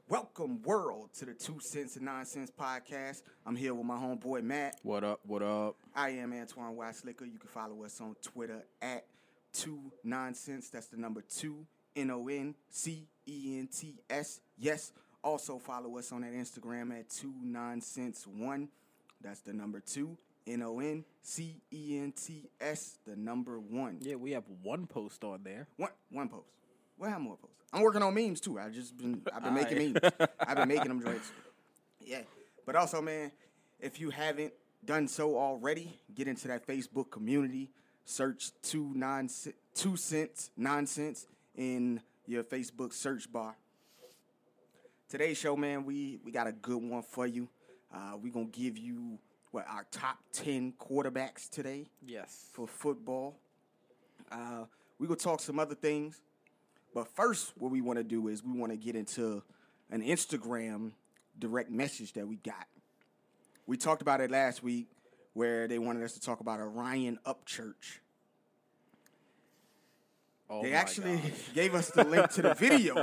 Welcome, world, to the 2 Cents and Nonsense podcast. I'm here with my homeboy, Matt. What up, what up? I am Antoine Weislicker. You can follow us on Twitter at 2Nonsense. That's the number 2, N-O-N-C-E-N-T-S. Yes. Also follow us on that Instagram at 2Nonsense1. That's the number 2, N-O-N-C-E-N-T-S, the number 1. Yeah, we have one post on there. One post. We'll have more posts. I'm working on memes too. I've been making memes. I've been making them joints. Yeah. But also, man, if you haven't done so already, get into that Facebook community. Search 2 Cents Nonsense in your Facebook search bar. Today's show, man, we got a good one for you. We're going to give you our top 10 quarterbacks today. Yes. For football. We're going to talk some other things. But first, what we want to do is we want to get into an Instagram direct message that we got. We talked about it last week where they wanted us to talk about Orion Upchurch. Oh, they actually gave us the link to the video.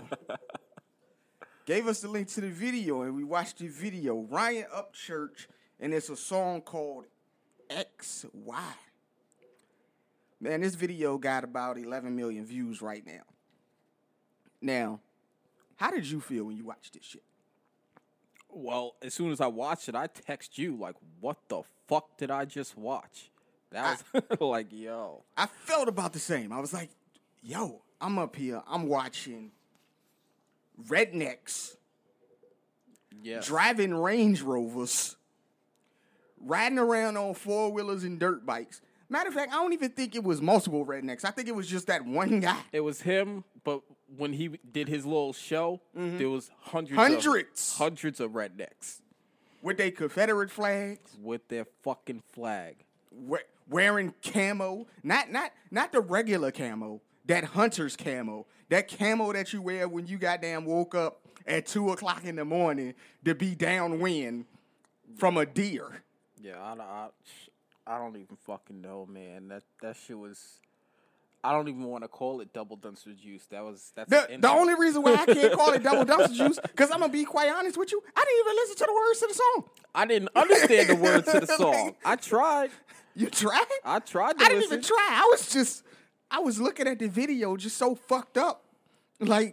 And we watched the video. Orion Upchurch, and it's a song called XY. Man, this video got about 11 million views right now. Now, how did you feel when you watched this shit? Well, as soon as I watched it, I text you, like, what the fuck did I just watch? That was like, yo. I felt about the same. I was like, yo, I'm up here. I'm watching rednecks driving Range Rovers, riding around on four-wheelers and dirt bikes. Matter of fact, I don't even think it was multiple rednecks. I think it was just that one guy. It was him, but when he did his little show, there was hundreds of rednecks. With their Confederate flags. With their fucking flag. Wearing camo. Not the regular camo. That hunter's camo. That camo that you wear when you goddamn woke up at 2 o'clock in the morning to be downwind from a deer. Yeah, I don't even fucking know, man. That shit was. I don't even want to call it double dumpster juice. That's the only reason why I can't call it double dumpster juice, because I'm gonna be quite honest with you, I didn't even listen to the words to the song. I didn't understand the words to the song. I tried. You tried? I tried. I didn't even try. I was looking at the video just so fucked up, like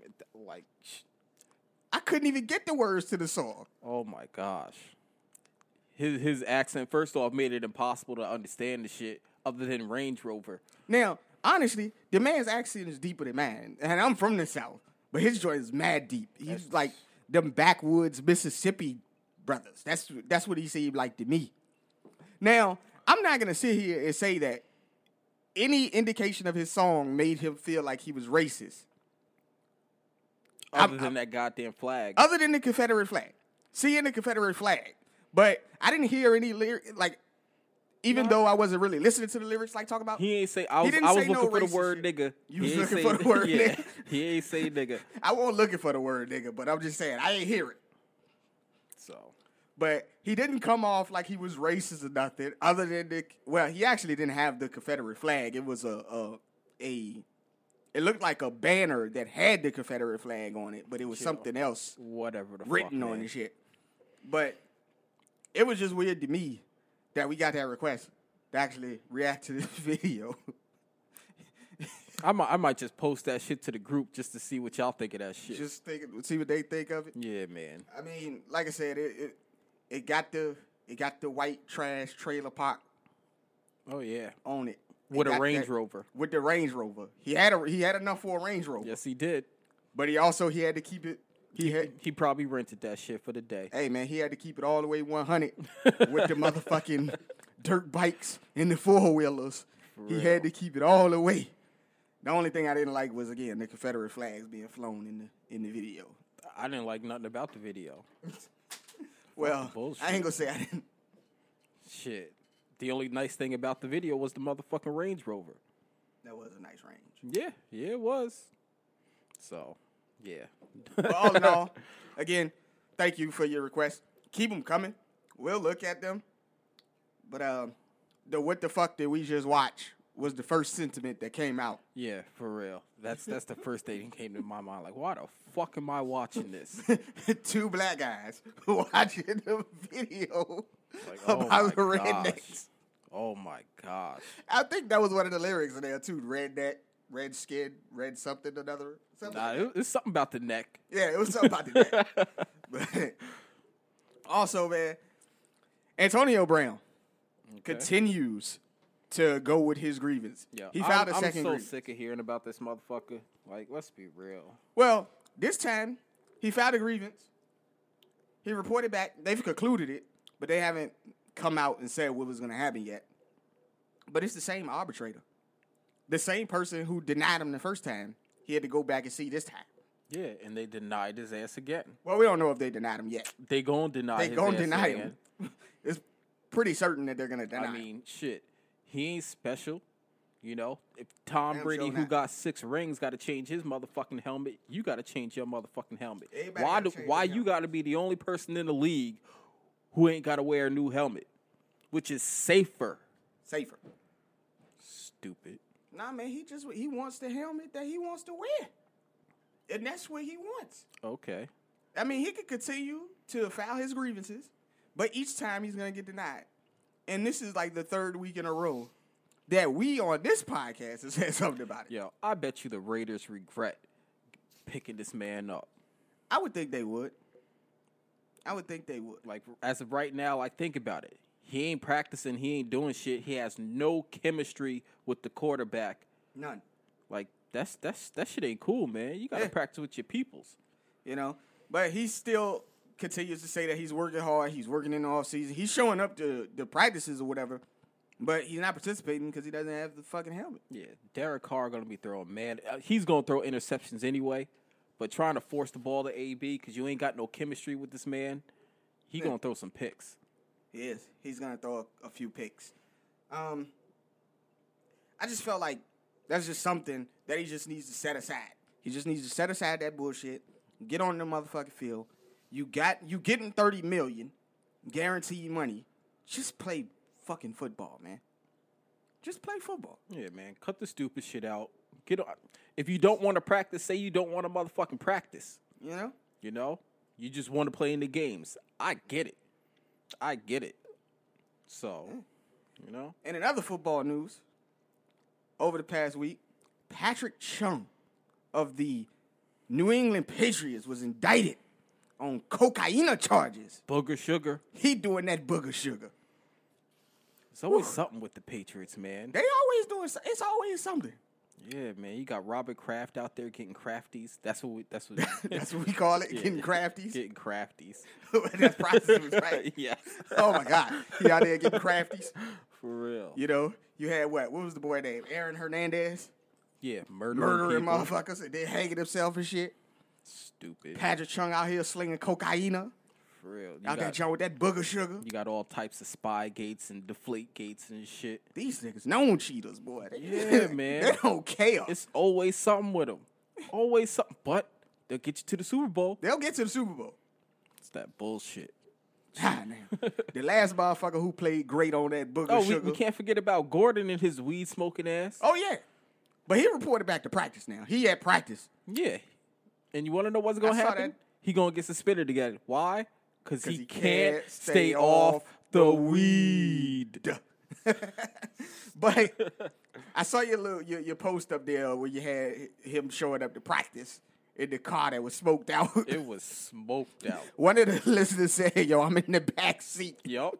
I couldn't even get the words to the song. Oh my gosh. His accent, first off, made it impossible to understand the shit other than Range Rover. Now, honestly, the man's accent is deeper than mine. And I'm from the South, but his joint is mad deep. He's like them backwoods Mississippi brothers. That's what he seemed like to me. Now, I'm not going to sit here and say that any indication of his song made him feel like he was racist. Other than that goddamn flag. Other than the Confederate flag. Seeing the Confederate flag. But I didn't hear any lyrics, like, even though I wasn't really listening to the lyrics, like, talk about. He ain't say, I was looking for the word nigga. You was looking for the word nigga? He ain't say nigga. I wasn't looking for the word nigga, but I'm just saying, I ain't hear it. So. But he didn't come off like he was racist or nothing, other than he actually didn't have the Confederate flag. It was it looked like a banner that had the Confederate flag on it, but it was something else. Whatever the written fuck, on the shit. But it was just weird to me that we got that request to actually react to this video. I might just post that shit to the group just to see what y'all think of that shit. See what they think of it. Yeah, man. I mean, like I said, it got the white trash trailer park. Oh yeah, on it with a Range Rover. With the Range Rover, he had enough for a Range Rover. Yes, he did. But he had to keep it. He probably rented that shit for the day. Hey, man, he had to keep it all the way 100 with the motherfucking dirt bikes and the four-wheelers. He had to keep it all the way. The only thing I didn't like was, again, the Confederate flags being flown in the video. I didn't like nothing about the video. Well, I ain't gonna say I didn't. Shit. The only nice thing about the video was the motherfucking Range Rover. That was a nice range. Yeah, it was. So, yeah. But all in all, again, thank you for your request. Keep them coming. We'll look at them. But the what the fuck did we just watch was the first sentiment that came out. Yeah, for real. That's the first thing that came to my mind. Like, why the fuck am I watching this? Two black guys watching the video Like, about the my rednecks. gosh. Oh my gosh. I think that was one of the lyrics in there too. Redneck, red skin, red something another. Something. Nah, it's something about the neck. Yeah, it was something about the neck. But also, man, Antonio Brown continues to go with his grievance. Yeah, He filed a I'm second so grievance. sick of hearing about this motherfucker. Like, let's be real. Well, this time he filed a grievance. He reported back. They've concluded it, but they haven't come out and said what was going to happen yet. But it's the same arbitrator. The same person who denied him the first time, he had to go back and see this time. Yeah, and they denied his ass again. Well, we don't know if they denied him yet. They gonna deny They his gonna ass deny again. him. It's pretty certain that they're going to deny him. I mean, shit. He ain't special. You know, if Tom Damn Brady, sure who not. got 6 rings, got to change his motherfucking helmet, you got to change your motherfucking helmet. Everybody Why gotta change why their you got to be the only person in the league who ain't got to wear a new helmet, which is safer? Safer. Stupid. Nah, man, he wants the helmet that he wants to wear. And that's what he wants. Okay. I mean, he could continue to file his grievances, but each time he's going to get denied. And this is like the third week in a row that we on this podcast have said something about it. Yo, I bet you the Raiders regret picking this man up. I would think they would. I would think they would. Like, as of right now, like, think about it. He ain't practicing. He ain't doing shit. He has no chemistry with the quarterback. None. Like, that shit ain't cool, man. You got to Yeah. practice with your peoples. You know? But he still continues to say that he's working hard. He's working in the offseason. He's showing up to the practices or whatever, but he's not participating because he doesn't have the fucking helmet. Yeah, Derek Carr going to be throwing, man. He's going to throw interceptions anyway, but trying to force the ball to AB because you ain't got no chemistry with this man, he going to throw some picks. He is. He's going to throw a few picks. I just felt like that's just something that he just needs to set aside. He just needs to set aside that bullshit, get on the motherfucking field. You getting $30 million, guaranteed money. Just play fucking football, man. Just play football. Yeah, man. Cut the stupid shit out. Get on. If you don't want to practice, say you don't want to motherfucking practice. You know? You know? You just want to play in the games. I get it. So, you know? And in other football news, over the past week, Patrick Chung of the New England Patriots was indicted on cocaine charges. Booger sugar. He doing that booger sugar. It's always something with the Patriots, man. They always doing. It's always something. Yeah, man. You got Robert Kraft out there getting crafties. That's what That's what we call it. Yeah. Getting crafties. Getting crafties. That's prostitutes, right? Yeah. Oh my God, he out there getting crafties. For real. You know, you had what? What was the boy name? Aaron Hernandez. Yeah, murdering people. Motherfuckers and then hanging himself and shit. Stupid. Patrick Chung out here slinging cocaine. For real. Out there Chung with that booger sugar. You got all types of spy gates and deflate gates and shit. These niggas known cheaters, boy. Yeah, man. They don't care. It's always something with them. Always something. But they'll get you to the Super Bowl. They'll get to the Super Bowl. It's that bullshit. Ah, man. The last motherfucker who played great on that booger sugar. We can't forget about Gordon and his weed smoking ass. Oh, yeah. But he reported back to practice now. He at practice. Yeah. And you want to know what's going to I saw happen? that. He going to get suspended again. Why? Because he he can't can't stay stay off off the the weed. But I saw your post up there where you had him showing up to practice in the car that was smoked out. It was smoked out. One of the listeners said, yo, I'm in the back seat. Yup.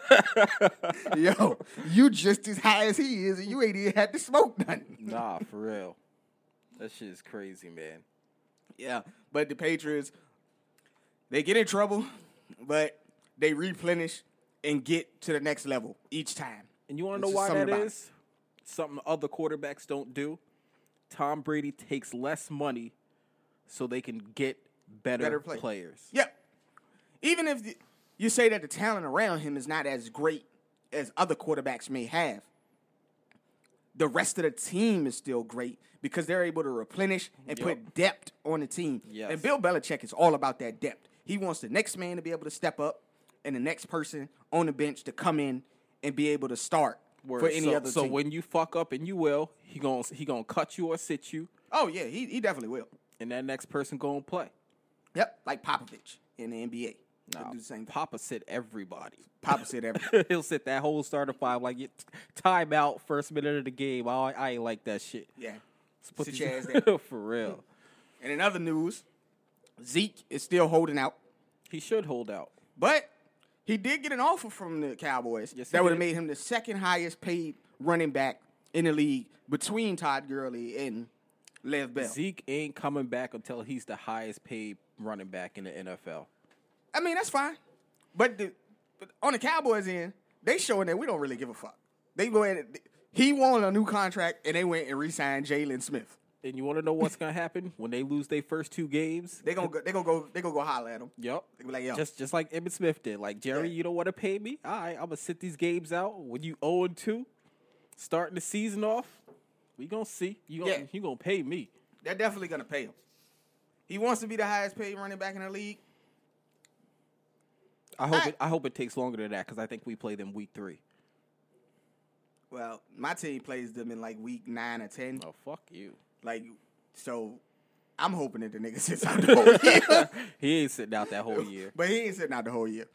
Yo, you just as high as he is, and you ain't even had to smoke nothing. Nah, for real. That shit is crazy, man. Yeah, but the Patriots, they get in trouble, but they replenish and get to the next level each time. And you want to There's know just why something that about is? Something other quarterbacks don't do. Tom Brady takes less money so they can get better players. Yeah. Even if you say that the talent around him is not as great as other quarterbacks may have, the rest of the team is still great because they're able to replenish and put depth on the team. Yes. And Bill Belichick is all about that depth. He wants the next man to be able to step up and the next person on the bench to come in and be able to start Word. for any so, other so team. when you fuck up, and you will, he gonna cut you or sit you, Oh yeah, he definitely will. and that next person gonna play. Yep, like Popovich in the NBA. He'll Nah, do the same thing. Papa sit everybody. Papa said everything. He'll sit that whole starter five like time out first minute of the game. I ain't like that shit. Yeah. Let's put Sit these- your ass down. for real. And in other news, Zeke is still holding out, He should hold out. but he did get an offer from the Cowboys Yes, he that would have did. made him the second highest paid running back in the league between Todd Gurley and Lev Bell. Zeke ain't coming back until he's the highest paid running back in the NFL. I mean, that's fine. But on the Cowboys end, they showing that we don't really give a fuck. They go ahead and, he won a new contract and they went and re-signed Jalen Smith. And you want to know what's gonna happen when they lose their first two games? They gonna go holler at him. Yep. They be like, yo, Just like Emmitt Smith did. Like, Jerry, Yeah. you don't want to pay me? All right, I'm going to sit these games out. When you 0-2, starting the season off, we going to see. You going to pay me. they're definitely gonna pay him. He wants to be the highest paid running back in the league. I hope it takes longer than that because I think we play them week 3. Well, my team plays them in like week 9 or 10. Oh, fuck you. Like, so I'm hoping that the nigga sits out the whole year. He ain't sitting out that whole year. But he ain't sitting out the whole year.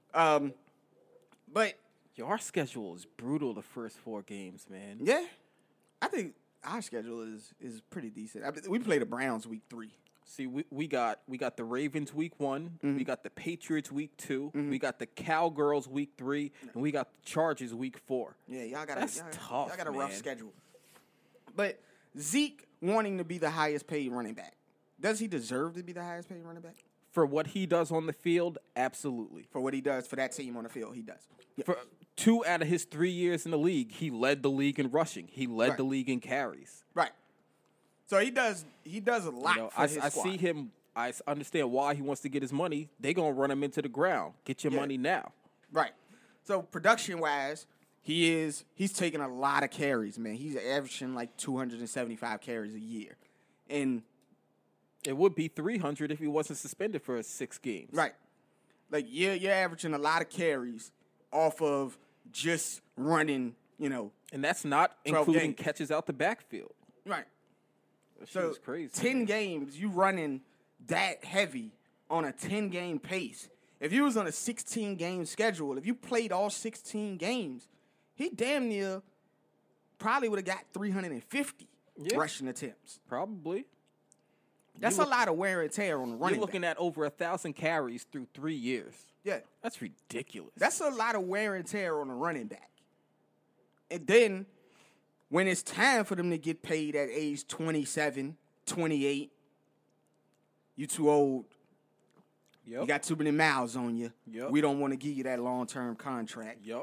But Yo, our schedule is brutal the first 4 games, man. yeah, I think our schedule is pretty decent. I mean, we play the Browns week 3. See, we got the Ravens week 1, Mm-hmm. we got the Patriots week 2, we got the Cowgirls week 3, and we got the Chargers week 4. Yeah, y'all got That's y'all tough, got a rough man. schedule. But Zeke wanting to be the highest paid running back, does he deserve to be the highest paid running back? For what he does on the field, absolutely. For what he does for that team on the field, he does. Yeah. For 2 out of his 3 years in the league, he led the league in rushing. He led Right. the league in carries. Right. So he does a lot You know, for his I squad. see him. I understand why he wants to get his money. They gonna run him into the ground. Get your Yeah. money now. Right. So production wise, he's taking a lot of carries, man. He's averaging like 275 carries a year. And It would be 300 if he wasn't suspended for 6 games. right. Like you're averaging a lot of carries off of just running, And that's not 12 including games. catches out the backfield. right. That shit So is crazy. 10 games, you running that heavy on a 10-game pace. If you was on a 16-game schedule, if you played all 16 games, he damn near probably would have got 350 Yeah. rushing attempts. Probably. That's a lot of wear and tear on the running You're looking back. at over 1,000 carries through 3 years. Yeah. That's ridiculous. That's a lot of wear and tear on the running back. And then when it's time for them to get paid at age 27, 28, you too old. Yep. You got too many miles on you. Yep. We don't want to give you that long-term contract. Yep.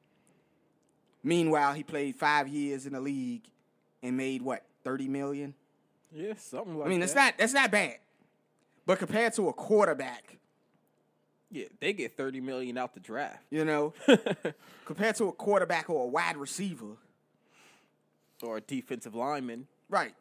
Meanwhile, he played 5 years in the league and made what, $30 million? Yeah, something like I mean, that. that's not bad. But compared to a quarterback, Yeah, they get $30 million out the draft. compared to a quarterback or a wide receiver, Or a defensive lineman. right?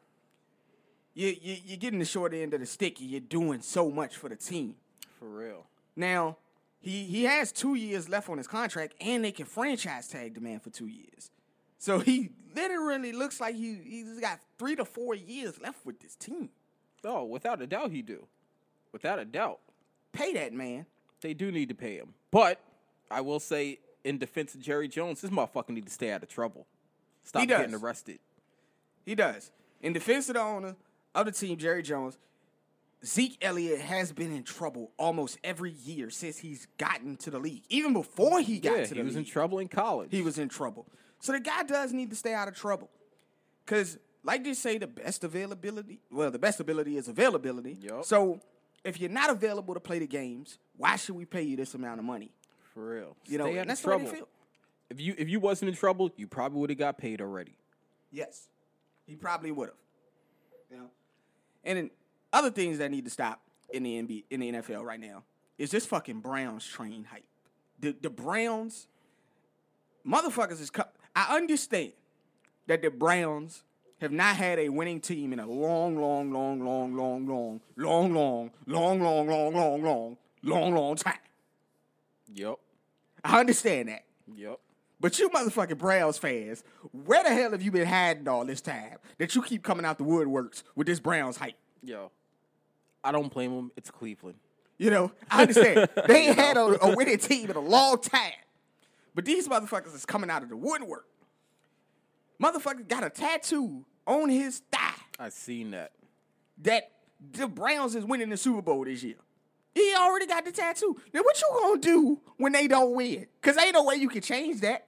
You're getting the short end of the stick, and you're doing so much for the team. For real. Now, he has 2 years left on his contract, and they can franchise tag the man for 2 years. So he literally looks like he's got 3 to 4 years left with this team. Oh, without a doubt he do. Without a doubt. Pay that man. They do need to pay him. But I will say, in defense of Jerry Jones, this motherfucker need to stay out of trouble. Stop He does. getting arrested. He does. In defense of the owner of the team, Jerry Jones, Zeke Elliott has been in trouble almost every year since he's gotten to the league. Even before he got to the he was league, in trouble in college. he was in trouble. So the guy does need to stay out of trouble. Because, like they say, the best ability is availability. Yup. So if you're not available to play the games, why should we pay you this amount of money? For real. You know, Stay out and that's of the way trouble. they feel. If you wasn't in trouble, you probably would have got paid already. Yes. He probably would have. You know? And then other things that need to stop in the NFL right now is this fucking Browns train hype. The Browns, motherfuckers is... I understand that the Browns have not had a winning team in a long time. Yep. I understand that. Yep. But you motherfucking Browns fans, where the hell have you been hiding all this time that you keep coming out the woodworks with this Browns hype? Yo, I don't blame them. It's Cleveland. You know, I understand. They ain't had a winning team in a long time. But these motherfuckers is coming out of the woodwork. Motherfucker got a tattoo on his thigh I seen that. that the Browns is winning the Super Bowl this year. He already got the tattoo. Then what you gonna do when they don't win? Because ain't no way you can change that.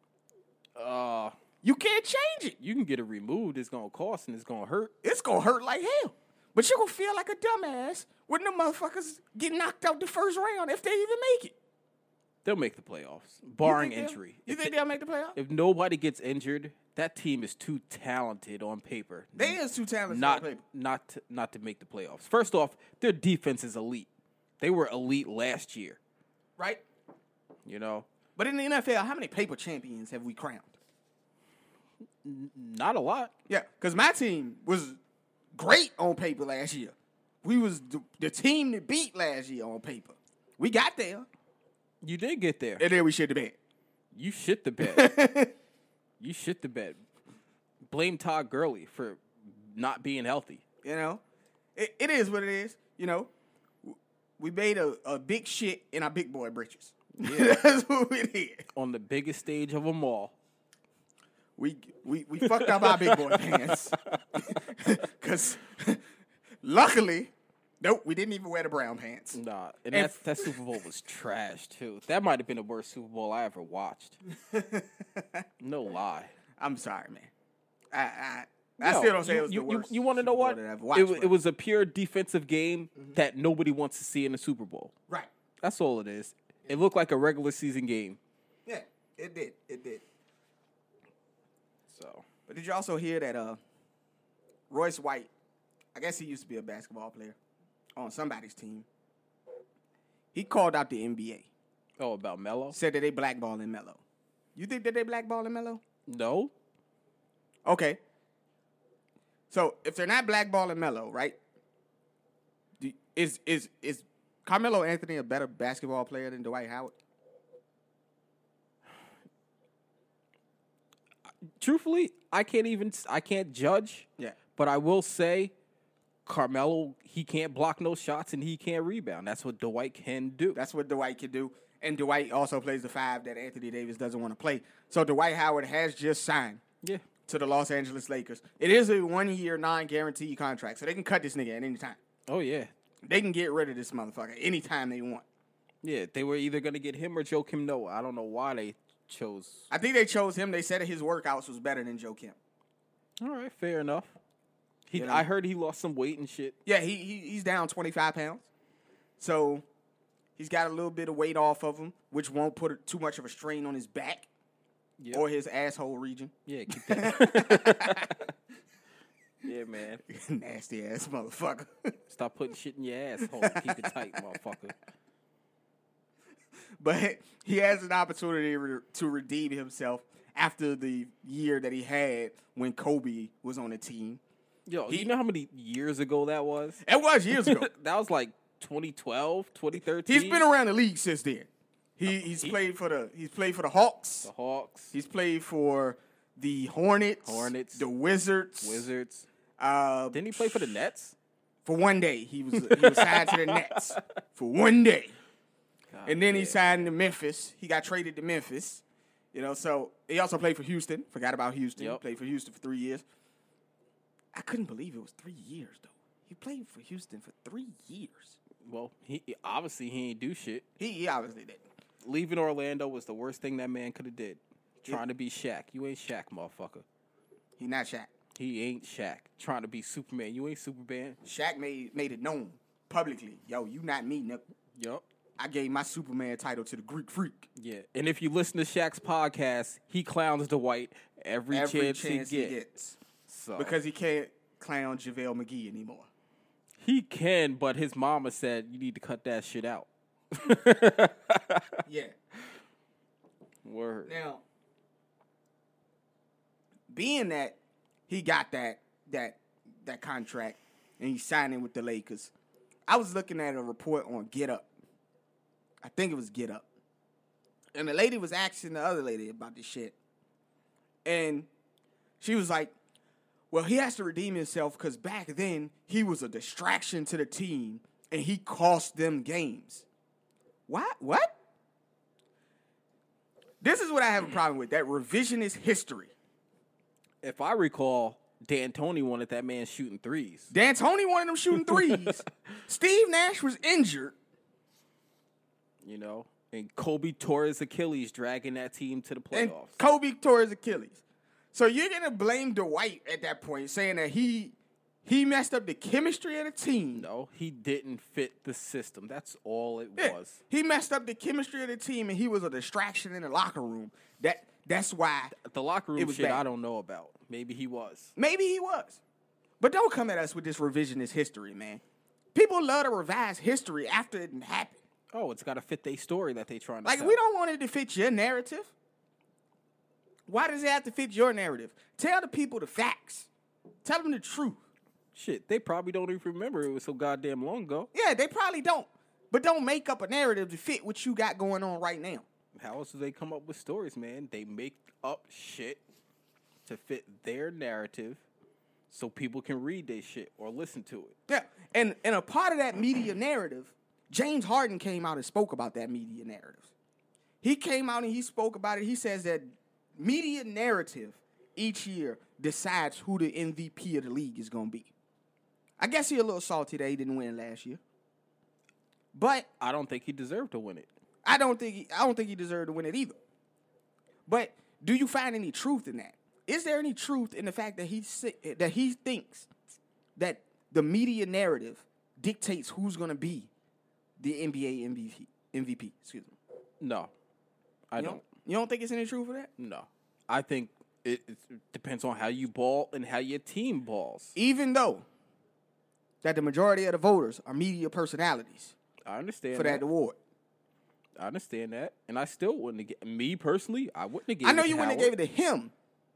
You can't change it. You can get it removed. It's gonna cost and it's gonna hurt. It's gonna hurt like hell. But you gonna feel like a dumbass when the motherfuckers get knocked out the first round if they even make it. They'll make the playoffs, barring You think injury. You think they'll make the playoffs? If nobody gets injured, that team is too talented on paper. They is too talented not on paper. not to make the playoffs. First off, their defense is elite. They were elite last year. Right? You know, But in the NFL, how many paper champions have we crowned? not a lot. Yeah, because my team was great on paper last year. We was the team that beat last year on paper. We got there, You did get there. and then we shit the bed. You shit the bed. You shit the bed. Blame Todd Gurley for not being healthy. You know? It is what it is. You know? We made a big shit in our big boy britches. Yeah. That's what we did. On the biggest stage of them all. We fucked up our big boy pants. Because luckily, nope, we didn't even wear the brown pants. Nah, and that Super Bowl was trash, too. That might have been the worst Super Bowl I ever watched. No lie. I'm sorry, man. I No, still don't say it was the you, worst. You want to know Super Bowl what? that I've watched, It was a pure defensive game that nobody wants to see in the Super Bowl. right. That's all it is. It looked like a regular season game. Yeah, it did. It did. So But did you also hear that Royce White, I guess he used to be a basketball player on somebody's team. He called out the NBA. Oh, about Melo? Said that they blackballing Melo. You think that they blackballing Melo? No. Okay. So if they're not blackballing Melo, right? Is Carmelo Anthony a better basketball player than Dwight Howard? Truthfully, I can't judge. Yeah. But I will say, Carmelo, he can't block no shots and he can't rebound. That's what Dwight can do. That's what Dwight can do. And Dwight also plays the 5 that Anthony Davis doesn't want to play. So Dwight Howard has just signed Yeah. to the Los Angeles Lakers. It is a 1-year non-guaranteed contract, so they can cut this nigga at any time. Oh, yeah. They can get rid of this motherfucker anytime they want. Yeah, they were either going to get him or Joakim Noah. I don't know why they chose. I think they chose him. They said that his workouts was better than Joe Kim. All right, fair enough. You know? I heard he lost some weight and shit. Yeah, he's down 25 pounds. So he's got a little bit of weight off of him, which won't put too much of a strain on his back or his asshole region. Yeah, keep that. Yeah, man. Nasty ass motherfucker. Stop putting shit in your asshole. Keep it tight, motherfucker. But he has an opportunity to redeem himself after the year that he had when Kobe was on the team. Yo, you know how many years ago that was? It was years ago. That was like 2012, 2013. He's been around the league since then. He's played for the Hawks. The Hawks. He's played for the Hornets. The Wizards. Didn't he play for the Nets? For one day. He was signed to the Nets. For one day. God, and then he signed to Memphis. He got traded to Memphis. You know, so he also played for Houston. Forgot about Houston. Yep. Played for Houston for 3 years. I couldn't believe it was 3 years, though. He played for Houston for 3 years. Well, he ain't do shit. He obviously did. Leaving Orlando was the worst thing that man could have did. Trying to be Shaq. You ain't Shaq, motherfucker. He not Shaq. He ain't Shaq. Trying to be Superman. You ain't Superman. Shaq made it known publicly. Yo, you not me, nigga. Yup. I gave my Superman title to the Greek Freak. Yeah. And if you listen to Shaq's podcast, he clowns Dwight every chance he gets. So. Because he can't clown JaVale McGee anymore. He can, but his mama said you need to cut that shit out. Yeah. Word. Now, being that he got that contract and he's signing with the Lakers, I was looking at a report on Get Up. I think it was Get Up. And the lady was asking the other lady about this shit. And she was like, well, he has to redeem himself because back then he was a distraction to the team and he cost them games. What? This is what I have a problem with, that revisionist history. If I recall, D'Antoni wanted that man shooting threes. D'Antoni wanted him shooting threes. Steve Nash was injured. You know, and Kobe tore his Achilles dragging that team to the playoffs. And Kobe tore his Achilles. So you're going to blame Dwight at that point, saying that he messed up the chemistry of the team. No, he didn't fit the system. That's all it was. He messed up the chemistry of the team, and he was a distraction in the locker room. That's why the locker room shit bad. I don't know about. Maybe he was. Maybe he was. But don't come at us with this revisionist history, man. People love to revise history after it happened. Oh, it's got to fit their story that they trying to Like, sell. we don't want it to fit your narrative. Why does it have to fit your narrative? Tell the people the facts. Tell them the truth. Shit, they probably don't even remember it was so goddamn long ago. Yeah, they probably don't. But don't make up a narrative to fit what you got going on right now. How else do they come up with stories, man? They make up shit to fit their narrative so people can read their shit or listen to it. Yeah, and a part of that media narrative, James Harden came out and spoke about that media narrative. He came out and he spoke about it. He says that media narrative each year decides who the MVP of the league is going to be. I guess he's a little salty that he didn't win last year. But I don't think he deserved to win it. I don't think he deserved to win it either. But do you find any truth in that? Is there any truth in the fact that he thinks that the media narrative dictates who's going to be the NBA MVP? Excuse me. No, I don't. You don't think it's any truth for that? No. I think it depends on how you ball and how your team balls. Even though that the majority of the voters are media personalities I understand for that award. I understand that. And I still wouldn't have me personally, I wouldn't have given I know it to you wouldn't have Howard. gave it to him.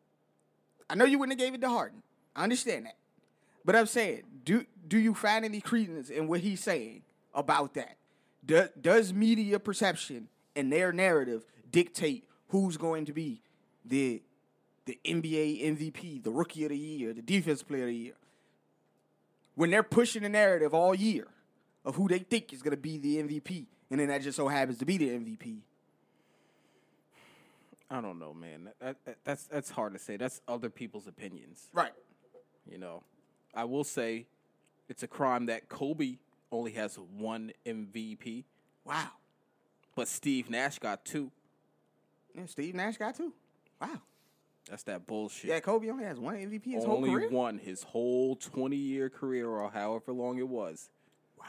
I know you wouldn't have gave it to Harden. I understand that. But I'm saying, do you find any credence in what he's saying about that? Does media perception and their narrative dictate who's going to be the NBA MVP, the Rookie of the Year, the Defensive Player of the Year? When they're pushing the narrative all year of who they think is going to be the MVP, and then that just so happens to be the MVP. I don't know, man. That's hard to say. That's other people's opinions. Right. You know, I will say it's a crime that Kobe only has one MVP, Wow. but Steve Nash got two. Yeah, Steve Nash got two. Wow. That's that bullshit. Yeah, Kobe only has one MVP his whole Only career? one his whole 20-year career or however long it was. Wow.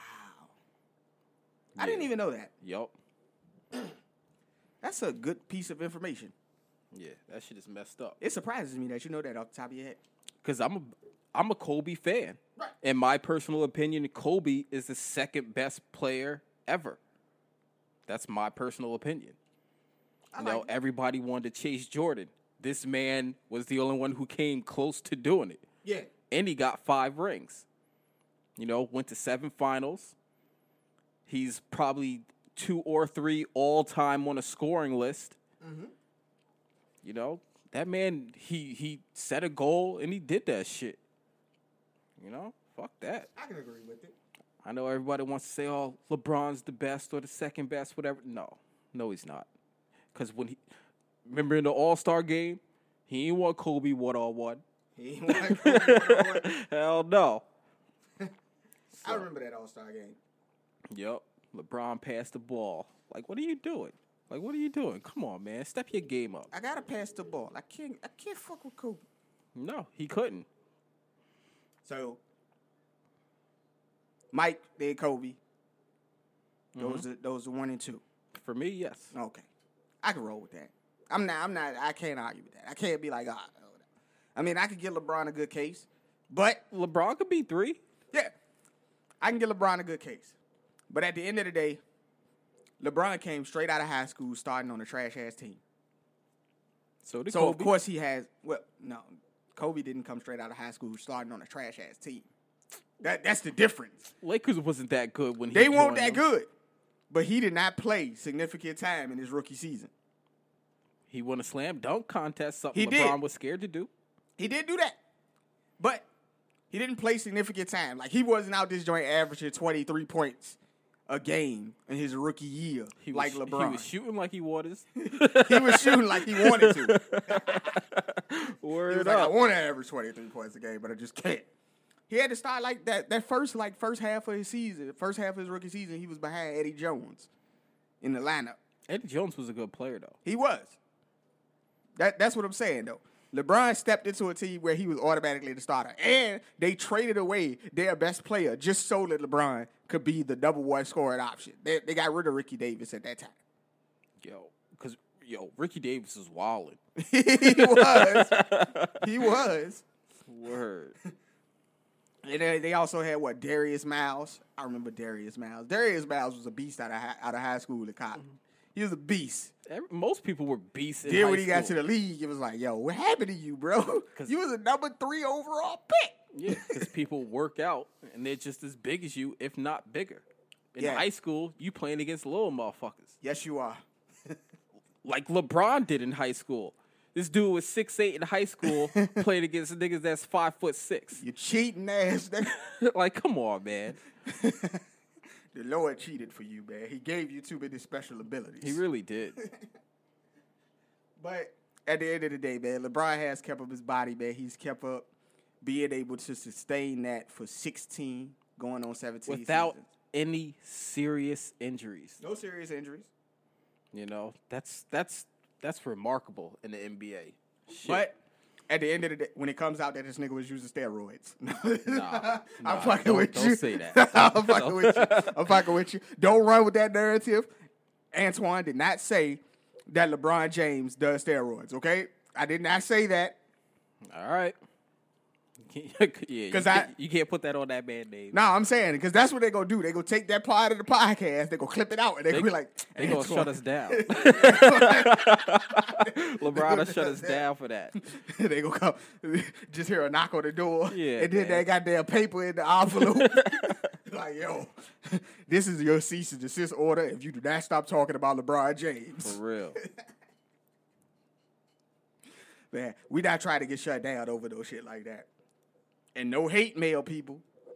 I didn't even know that. Yup. That's a good piece of information. Yeah, that shit is messed up. It surprises me that you know that off the top of your head. Because I'm a Kobe fan. Right. In my personal opinion, Kobe is the second best player ever. That's my personal opinion. You know, everybody wanted to chase Jordan. This man was the only one who came close to doing it. Yeah. And he got 5 rings. You know, went to 7 finals. He's probably 2 or 3 all-time on a scoring list. Mm-hmm. You know, that man, he set a goal and he did that shit. You know, fuck that. I can agree with it. I know everybody wants to say, oh, LeBron's the best or the second best, whatever. No, he's not. Because remember in the All-Star game, he ain't want Kobe one-on-one. He ain't want Kobe one-on-one. Hell no. I remember that All-Star game. Yep. LeBron passed the ball. Like, what are you doing? Come on, man. Step your game up. I gotta pass the ball. I can't fuck with Kobe. No, he couldn't. So Mike, then Kobe. Those are 1 and 2. For me, yes. Okay. I can roll with that. I'm not I can't argue with that. I can't be like, I mean, I could give LeBron a good case, but LeBron could be 3. yeah, I can give LeBron a good case. But at the end of the day, LeBron came straight out of high school starting on a trash-ass team. So So, Kobe. of course, he has... Well, no. Kobe didn't come straight out of high school starting on a trash-ass team. That's the difference. Lakers wasn't that good when he They weren't joined that them. good. But he did not play significant time in his rookie season. He won a slam dunk contest, something He LeBron did. was scared to do. He did do that. But he didn't play significant time. Like, he wasn't out this joint averaging 23 points a game in his rookie year like LeBron. He was shooting like he wanted. He was shooting like he wanted to. Word He was up. like, I want to average 23 points a game, but I just can't. He had to start like that first half of his season, first half of his rookie season, he was behind Eddie Jones in the lineup. Eddie Jones was a good player, though. He was. That's what I'm saying, though. LeBron stepped into a team where he was automatically the starter. And they traded away their best player just so that LeBron could be the number one scoring option. They got rid of Ricky Davis at that time. Ricky Davis is wilding. He was. Word. And they also had, Darius Miles. I remember Darius Miles. Darius Miles was a beast out of high school to college. He was a beast. Most people were beasts in Then high when he got to school. the league, it was like, yo, what happened to you, bro? You was a number 3 overall pick. Yeah, because people work out, and they're just as big as you, if not bigger. In Yeah. high school, you playing against little motherfuckers. Yes, you are. Like LeBron did in high school. This dude was 6'8" in high school, playing against niggas that's 5'6". You cheating ass. Like, come on, man. The Lord cheated for you, man. He gave you too many special abilities. He really did. But at the end of the day, man, LeBron has kept up his body, man. He's kept up being able to sustain that for 16, going on 17 Without seasons. any serious injuries. No serious injuries. You know, that's remarkable in the NBA. Shit. But at the end of the day, when it comes out that this nigga was using steroids, Nah, I'm fucking with you. Don't say that. I'm fucking with you. I'm fucking with you. Don't run with that narrative. Antoine did not say that LeBron James does steroids, okay? I did not say that. All right. You can't put that on that man name. No, I'm saying because that's what they gonna do. They gonna take that part of the podcast, they gonna clip it out, and they gonna be like, They gonna shut us down. LeBron will shut us down for that. They gonna come, just hear a knock on the door, Yeah, and then man. they got their paper in the envelope. Like, yo, this is your cease and desist order if you do not stop talking about LeBron James. For real. Man, we not trying to get shut down over no shit like that. And no hate mail, people.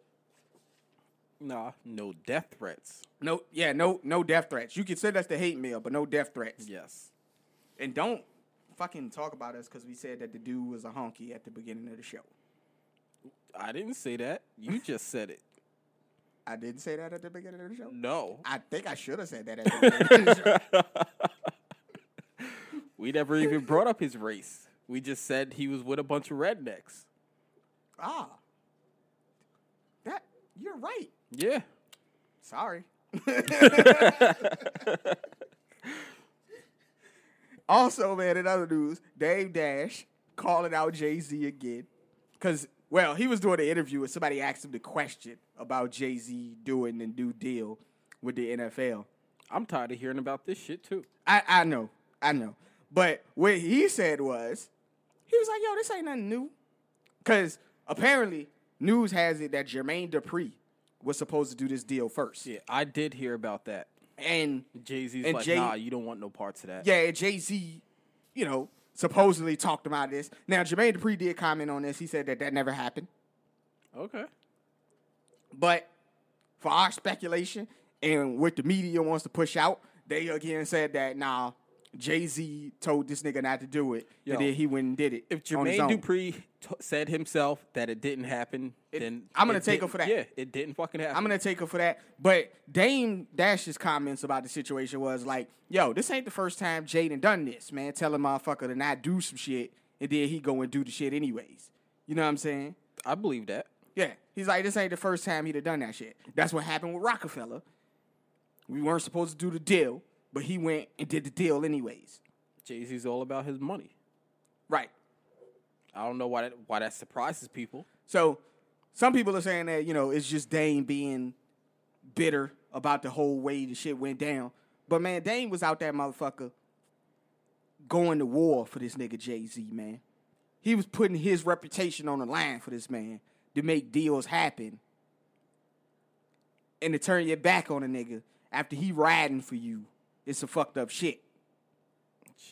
Nah, no death threats. No death threats. You can send us the hate mail, but no death threats. Yes. And don't fucking talk about us because we said that the dude was a honky at the beginning of the show. I didn't say that. You just said it. I didn't say that at the beginning of the show? No. I think I should have said that at the beginning of the show. We never even brought up his race. We just said he was with a bunch of rednecks. Ah. You're right. Yeah. Sorry. Also, man, in other news, Dame Dash calling out Jay-Z again. Because, he was doing an interview and somebody asked him the question about Jay-Z doing the new deal with the NFL. I'm tired of hearing about this shit, too. I know. But what he said was, he was like, yo, this ain't nothing new. Because apparently, news has it that Jermaine Dupri was supposed to do this deal first. Yeah, I did hear about that. And Jay-Z's like, nah, you don't want no parts of that. yeah, and Jay-Z, supposedly talked about this. Now, Jermaine Dupri did comment on this. He said that never happened. Okay. But for our speculation and what the media wants to push out, they again said that, nah, Jay-Z told this nigga not to do it, and then he went and did it. If on his Jermaine own. Dupri said himself that it didn't happen, then I'm gonna take him for that. Yeah, it didn't fucking happen. I'm going to take her for that. But Dame Dash's comments about the situation was like, yo, this ain't the first time Jaden done this, man. Telling motherfucker to not do some shit, and then he go and do the shit anyways. You know what I'm saying? I believe that. Yeah. He's like, this ain't the first time he'd have done that shit. That's what happened with Rockefeller. We weren't supposed to do the deal, but he went and did the deal anyways. Jay-Z's all about his money. Right. I don't know why that surprises people. So some people are saying that, it's just Dame being bitter about the whole way the shit went down. But, man, Dame was out that motherfucker going to war for this nigga Jay-Z, man. He was putting his reputation on the line for this man to make deals happen. And to turn your back on a nigga after he riding for you is some fucked up shit.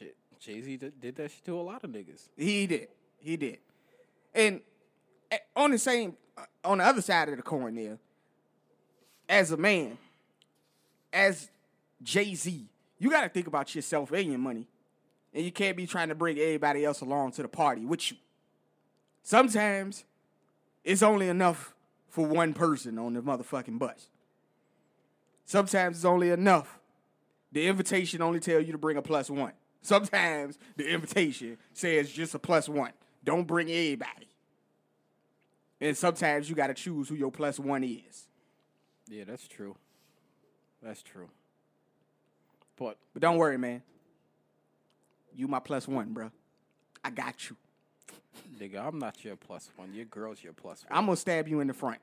Jay-Z did that shit to a lot of niggas. He did. And on the other side of the coin there, as a man, as Jay-Z, you got to think about yourself and your money. And you can't be trying to bring everybody else along to the party with you. Sometimes it's only enough for one person on the motherfucking bus. Sometimes it's only enough. The invitation only tell you to bring a +1. Sometimes the invitation says just a +1. Don't bring everybody. And sometimes you got to choose who your +1 is. Yeah, that's true. That's true. But don't worry, man. You my +1, bro. I got you. Nigga, I'm not your +1. Your girl's your +1. I'm gonna stab you in the front.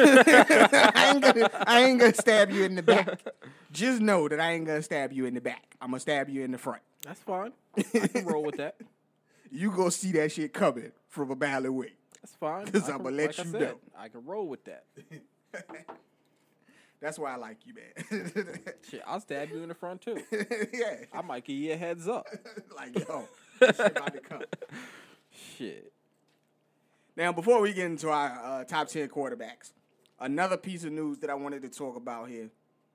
I ain't gonna stab you in the back. Just know that I ain't gonna stab you in the back. I'm gonna stab you in the front. That's fine. I can roll with that. You gonna see that shit coming from a mile away. That's fine. Because I'm gonna let you know. I can roll with that. That's why I like you, man. Shit, I'll stab you in the front too. Yeah. I might give you a heads up. Like, yo, shit about to come. Shit. Now, before we get into our top 10 quarterbacks, another piece of news that I wanted to talk about here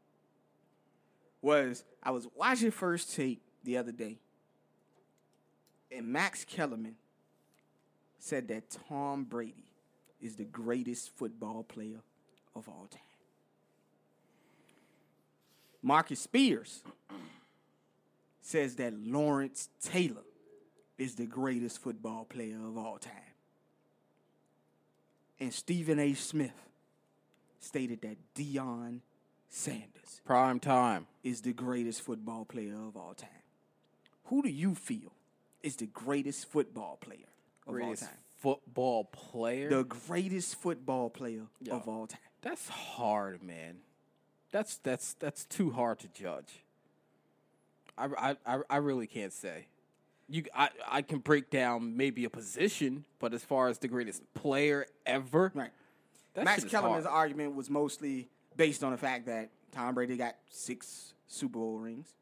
was I was watching First Take the other day, and Max Kellerman said that Tom Brady is the greatest football player of all time. Marcus Spears says that Lawrence Taylor is the greatest football player of all time. And Stephen A. Smith stated that Deion Sanders Prime time is the greatest football player of all time. Who do you feel is the greatest football player of all time? Football player? The greatest football player of all time. That's hard, man. That's too hard to judge. I really can't say. I can break down maybe a position, but as far as the greatest player ever, right? That Max Kellerman's argument was mostly based on the fact that Tom Brady got 6 Super Bowl rings.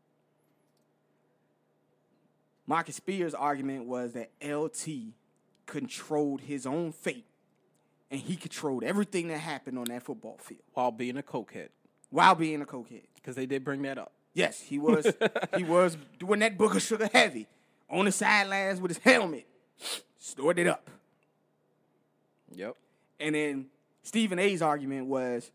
Marcus Spears' argument was that LT controlled his own fate, and he controlled everything that happened on that football field while being a cokehead. Because they did bring that up. Yes, he was. He was doing that Booger Sugar heavy on the sidelines with his helmet, stored it up. Yep. And then Stephen A's argument was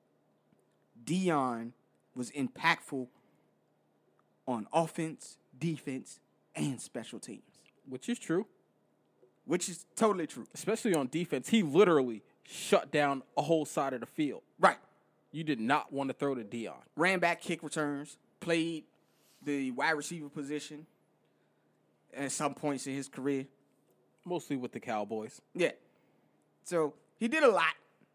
Deion was impactful on offense, defense, and special teams. Which is true. Which is totally true. Especially on defense. He literally shut down a whole side of the field. Right. You did not want to throw to Deion. Ran back kick returns, played the wide receiver position at some points in his career. Mostly with the Cowboys. Yeah. So he did a lot.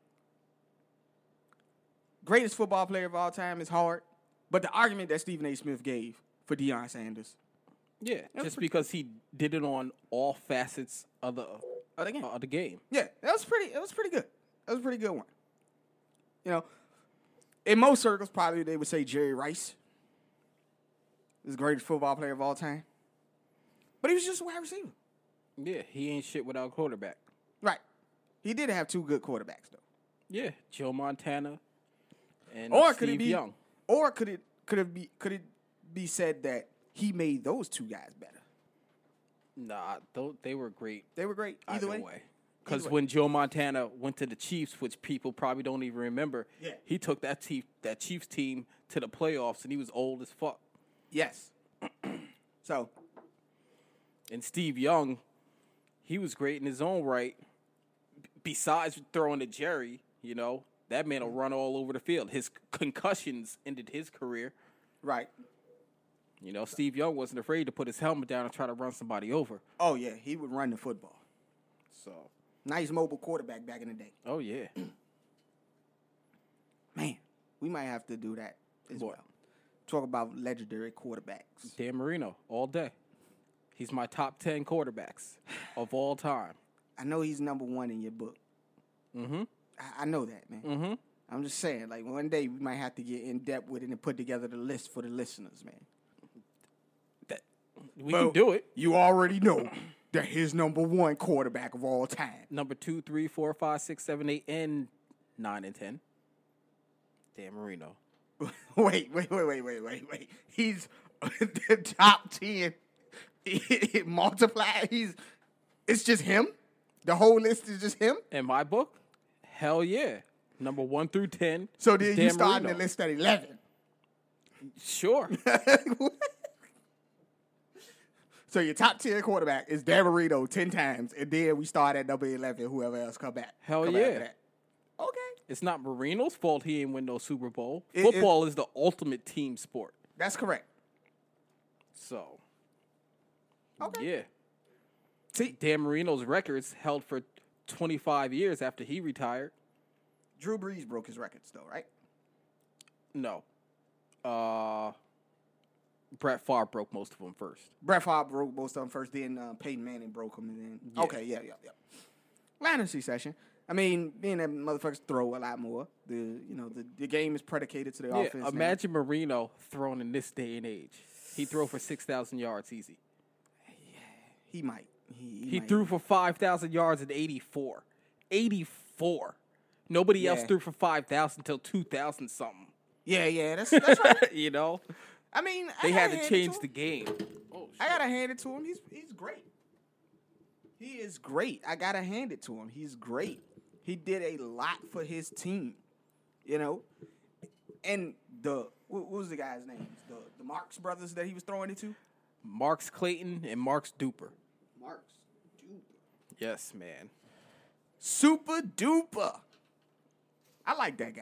Greatest football player of all time is hard. But the argument that Stephen A. Smith gave for Deion Sanders. Yeah, just because he did it on all facets of the game. Yeah, it was pretty good. That was a pretty good one. You know, in most circles, probably they would say Jerry Rice is the greatest football player of all time. But he was just a wide receiver. Yeah, he ain't shit without a quarterback. Right. He did have 2 good quarterbacks, though. Yeah, Joe Montana and Steve Young. Or could it be said that he made those 2 guys better? Nah, they were great. They were great either way. Because when Joe Montana went to the Chiefs, which people probably don't even remember, he took that Chiefs team to the playoffs, and he was old as fuck. Yes. So. And Steve Young, he was great in his own right. Besides throwing to Jerry, you know, that man will run all over the field. His concussions ended his career. Right. You know, Steve Young wasn't afraid to put his helmet down and try to run somebody over. Oh, yeah. He would run the football. So, nice mobile quarterback back in the day. Oh, yeah. Man, we might have to do that as well. Talk about legendary quarterbacks. Dan Marino, all day. He's my top 10 quarterbacks of all time. I know he's number 1 in your book. Mm-hmm. I know that, man. Mm-hmm. I'm just saying, like, one day we might have to get in depth with it and put together the list for the listeners, man. We can do it. You already know that his number one quarterback of all time. Number 2, 3, 4, 5, 6, 7, 8, and 9 and 10. Dan Marino. Wait. He's the top 10. Multiply. It's just him? The whole list is just him? In my book, hell yeah. Number 1 through 10. So then you Dan starting Marino. the list at 11. Sure. So your top 10 quarterback is Dan Marino 10 times, and then we start at number 11, whoever else come back. Hell come yeah. after that. Okay. It's not Marino's fault he ain't win no Super Bowl. Football is the ultimate team sport. That's correct. So, Okay. yeah. See, Dan Marino's records held for 25 years after he retired. Drew Brees broke his records, though, right? No. Brett Favre broke most of them first. Brett Favre broke most of them first, then Peyton Manning broke them, and then Yeah. okay, yeah. Fantasy session. I mean, being that motherfuckers throw a lot more. The game is predicated to the offense. Yeah, now. imagine Marino throwing in this day and age. He threw for 6,000 yards easy. He might. He threw for 5,000 yards in 84. 84. Nobody else Yeah. threw for 5,000 until 2000 something. Yeah, that's right. You know? I mean, They I had gotta to hand it change him. the game. Oh, I gotta hand it to him. He's great. He is great. I gotta hand it to him. He's great. He did a lot for his team, you know. And what was the guy's name? The Marx brothers that he was throwing it to. Marks Clayton and Marks Duper. Marx Duper. Yes, man. Super duper. I like that guy.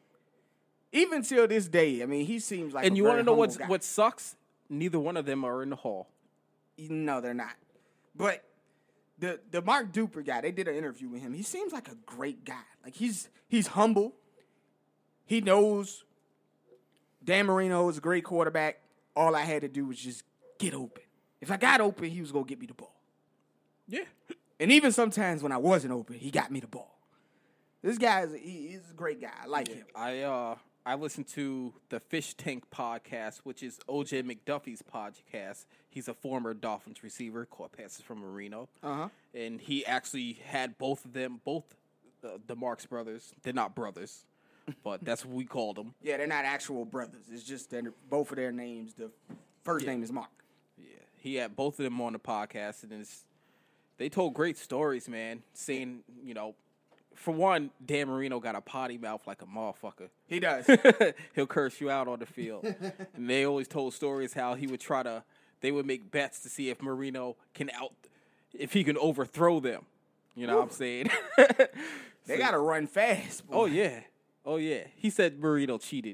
Even till this day, I mean, he seems like. And you want to know what what sucks? Neither one of them are in the hall. No, they're not. But the Mark Duper guy, they did an interview with him. He seems like a great guy. Like he's humble. He knows Dan Marino is a great quarterback. All I had to do was just get open. If I got open, he was gonna get me the ball. Yeah. And even sometimes when I wasn't open, he got me the ball. This guy he's a great guy. I like him. I listened to the Fish Tank podcast, which is OJ McDuffie's podcast. He's a former Dolphins receiver, caught passes from Marino. And he actually had both of them, the Marx brothers. They're not brothers, but that's what we called them. Yeah, they're not actual brothers. It's just that both of their names, the first name is Mark. Yeah, he had both of them on the podcast, and they told great stories, man, saying, you know, for one, Dan Marino got a potty mouth like a motherfucker. He does. He'll curse you out on the field. And they always told stories how he would they would make bets to see if Marino if he can overthrow them. You know what I'm saying? They got to run fast. Boy. Oh, yeah. He said Marino cheated.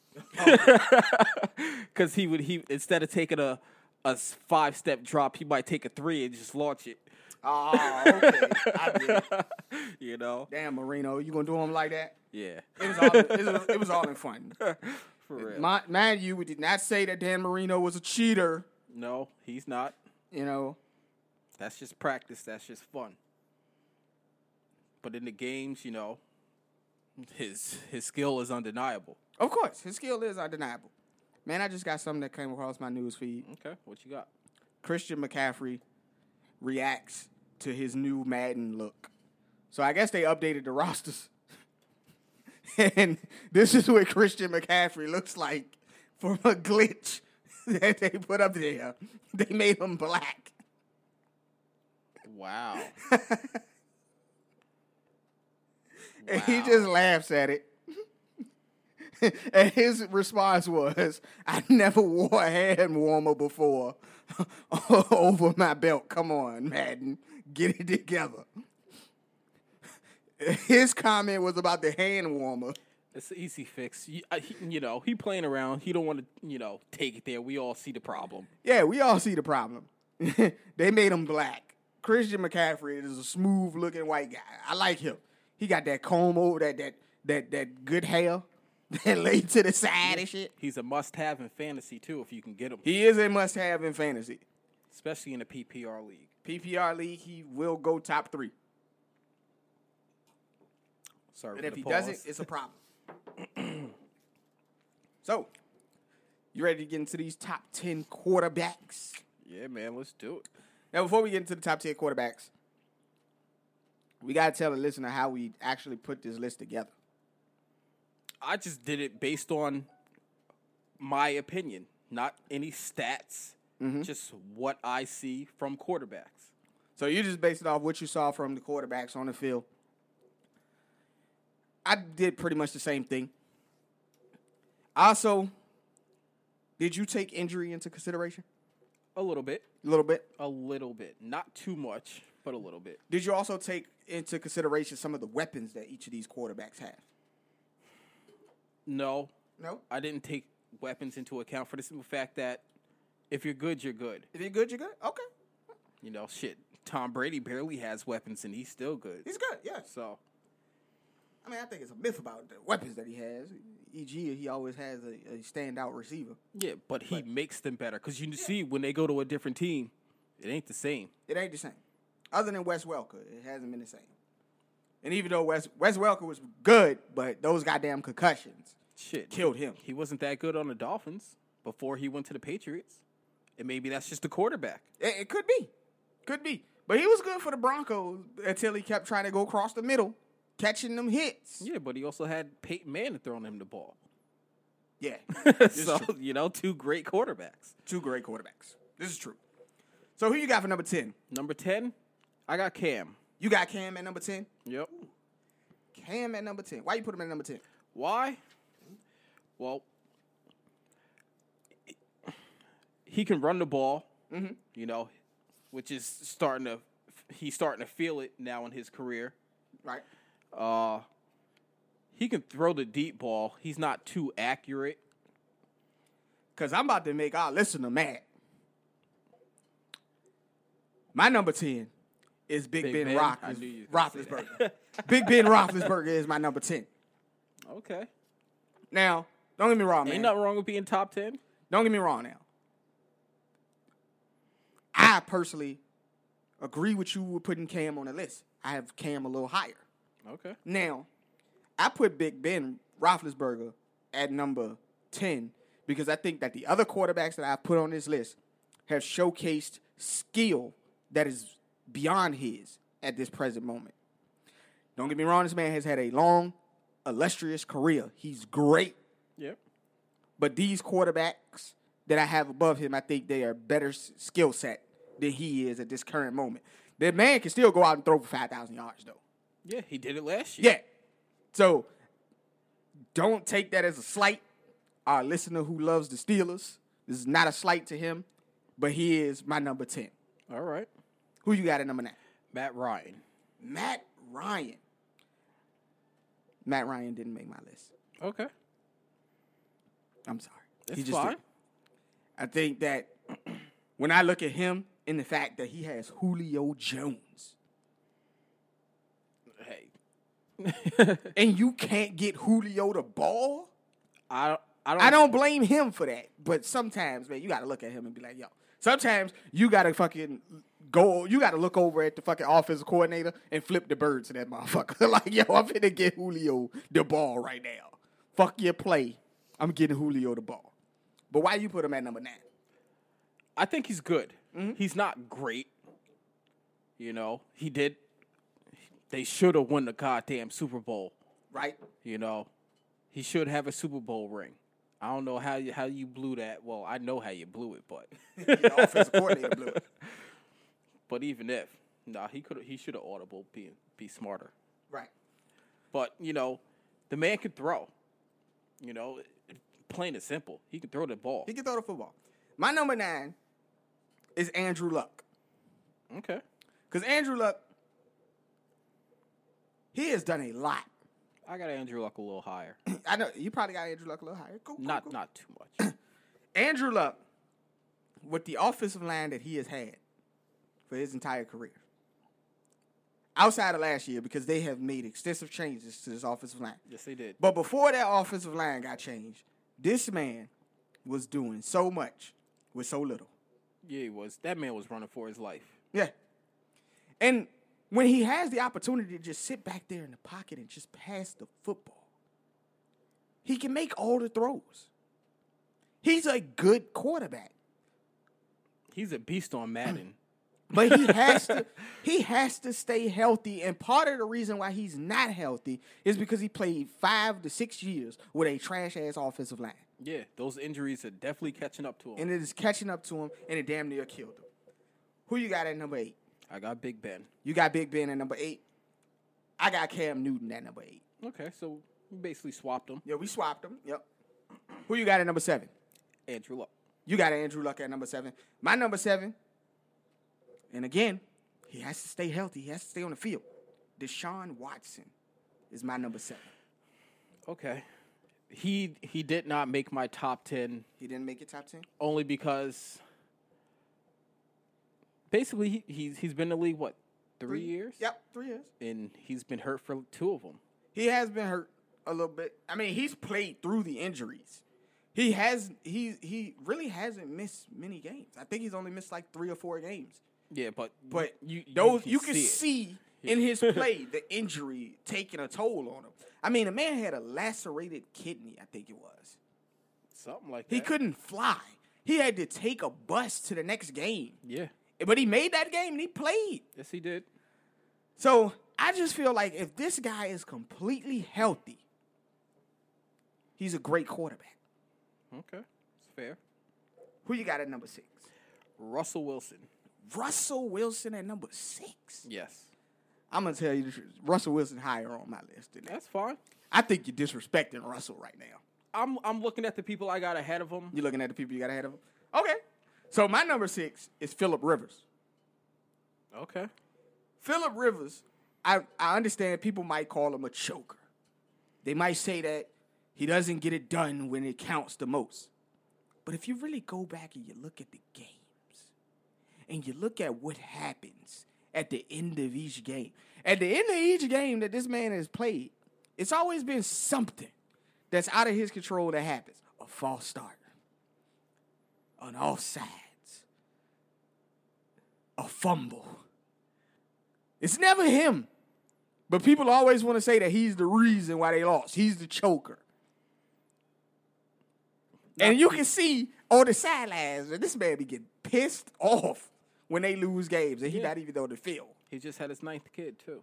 Because he instead of taking a 5-step drop, he might take a 3 and just launch it. Oh, okay. I get it. You know? Damn, Marino, you gonna do him like that? Yeah. It was all in fun. For real. Mind you, we did not say that Dan Marino was a cheater. No, he's not. You know, That's just practice. That's just fun. But in the games, you know, his skill is undeniable. of course, his skill is undeniable. Man, I just got something that came across my news feed. Okay, what you got? Christian McCaffrey reacts to his new Madden look. So I guess they updated the rosters. And this is what Christian McCaffrey looks like from a glitch that they put up there. They made him black. Wow. And he just laughs at it. And his response was, I never wore a hand warmer before over my belt. Come on, Madden. Get it together. His comment was about the hand warmer. It's an easy fix. He playing around. He don't want to, take it there. We all see the problem. Yeah, we all see the problem. They made him black. Christian McCaffrey is a smooth-looking white guy. I like him. He got that comb over, that good hair that laid to the side and shit. He's a must-have in fantasy, too, if you can get him. He is a must-have in fantasy. Especially in the PPR league. PPR league, he will go top 3. Sorry And for if the he pause. doesn't, it's a problem. So, you ready to get into these top 10 quarterbacks? Yeah, man, let's do it. Now, before we get into the top 10 quarterbacks, we got to tell the listener how we actually put this list together. I just did it based on my opinion, not any stats, just what I see from quarterbacks. So you just based it off what you saw from the quarterbacks on the field. I did pretty much the same thing. Also, did you take injury into consideration? A little bit. A little bit? A little bit. Not too much, but a little bit. Did you also take into consideration some of the weapons that each of these quarterbacks have? No. No? I didn't take weapons into account for the simple fact that if you're good, you're good. If you're good, you're good? Okay. You know, shit. Tom Brady barely has weapons, and he's still good. He's good, yeah. So, I mean, I think it's a myth about the weapons that he has. E.g., he always has a standout receiver. yeah, but he makes them better. Because you see, when they go to a different team, it ain't the same. It ain't the same. Other than Wes Welker, it hasn't been the same. And even though Wes Welker was good, but those goddamn concussions killed him. He wasn't that good on the Dolphins before he went to the Patriots. And maybe that's just the quarterback. It could be. Could be. But he was good for the Broncos until he kept trying to go across the middle, catching them hits. Yeah, but he also had Peyton Manning throwing him the ball. Yeah. So, you know, two great quarterbacks. Two great quarterbacks. This is true. So who you got for number 10? Number 10, I got Cam. You got Cam at number 10? Yep. Cam at number 10. Why you put him at number 10? Why? Well, he can run the ball, you know, which is he's starting to feel it now in his career. Right. He can throw the deep ball. He's not too accurate. Because I'm about to make our listener mad. My number 10 is Big Ben Roethlisberger. Big Ben Roethlisberger is my number 10. Okay. Now, don't get me wrong, man. Ain't nothing wrong with being top 10. Don't get me wrong now. I personally agree with you with putting Cam on the list. I have Cam a little higher. Okay. Now, I put Big Ben Roethlisberger at number 10 because I think that the other quarterbacks that I put on this list have showcased skill that is beyond his at this present moment. Don't get me wrong, this man has had a long, illustrious career. He's great. Yep. But these quarterbacks that I have above him, I think they are better skill set than he is at this current moment. That man can still go out and throw for 5,000 yards, though. Yeah, he did it last year. Yeah. So, don't take that as a slight. Our listener who loves the Steelers, this is not a slight to him, but he is my number 10. All right. Who you got at number 9? Matt Ryan. Matt Ryan. Matt Ryan didn't make my list. Okay. I'm sorry. It's fine. Didn't. I think that when I look at him and the fact that he has Julio Jones, Hey. and you can't get Julio the ball, I don't blame him for that. But sometimes, man, you got to look at him and be like, yo. Sometimes you got to fucking you got to look over at the fucking offensive coordinator and flip the bird to that motherfucker. Like, yo, I'm finna get Julio the ball right now. Fuck your play. I'm getting Julio the ball. But why you put him at number 9? I think he's good. He's not great. You know, they should have won the goddamn Super Bowl. Right? You know, he should have a Super Bowl ring. I don't know how you blew that. Well, I know how you blew it, but The offensive coordinator blew it. But even if, he should have audible be smarter. Right. But, you know, the man could throw. You know, plain and simple. He can throw the ball. He can throw the football. My number 9 is Andrew Luck. Okay. Because Andrew Luck, he has done a lot. I got Andrew Luck a little higher. I know you probably got Andrew Luck a little higher. Cool. Not too much. Andrew Luck, with the offensive line that he has had for his entire career, outside of last year, because they have made extensive changes to this offensive line. Yes, they did. But before that offensive line got changed, this man was doing so much with so little. Yeah, he was. That man was running for his life. Yeah. And when he has the opportunity to just sit back there in the pocket and just pass the football, he can make all the throws. He's a good quarterback. He's a beast on Madden. But he has to stay healthy. And part of the reason why he's not healthy is because he played 5 to 6 years with a trash-ass offensive line. Yeah, those injuries are definitely catching up to him. And it is catching up to him, and it damn near killed him. Who you got at number 8? I got Big Ben. You got Big Ben at number 8. I got Cam Newton at number 8. Okay, so we basically swapped them. Yeah, we swapped them. Yep. Who you got at number 7? Andrew Luck. You got Andrew Luck at number 7. My number 7, and again, he has to stay healthy. He has to stay on the field. Deshaun Watson is my number 7. Okay. He did not make my top 10. He didn't make it top 10? Only because basically he's been in the league, what, 3 years? Yep, 3 years. And he's been hurt for 2 of them. He has been hurt a little bit. I mean, he's played through the injuries. He really hasn't missed many games. I think he's only missed like 3 or 4 games. Yeah, but you can see in his play the injury taking a toll on him. I mean, the man had a lacerated kidney, I think it was. Something like that. He couldn't fly. He had to take a bus to the next game. Yeah. But he made that game and he played. Yes, he did. So I just feel like if this guy is completely healthy, he's a great quarterback. Okay. It's fair. Who you got at number 6? Russell Wilson. Russell Wilson at number 6? Yes. I'm going to tell you the truth. Russell Wilson higher on my list than that. That's fine. I think you're disrespecting Russell right now. I'm looking at the people I got ahead of him. You're looking at the people you got ahead of him? Okay. So my number 6 is Phillip Rivers. Okay. Phillip Rivers, I understand people might call him a choker. They might say that he doesn't get it done when it counts the most. But if you really go back and you look at the games, and you look at what happens at the end of each game, at the end of each game that this man has played, it's always been something that's out of his control that happens. A false start, an offsides, a fumble. It's never him. But people always want to say that he's the reason why they lost. He's the choker. And you can see on the sidelines that this man be getting pissed off when they lose games, and he not even on the field. He just had his 9th kid, too.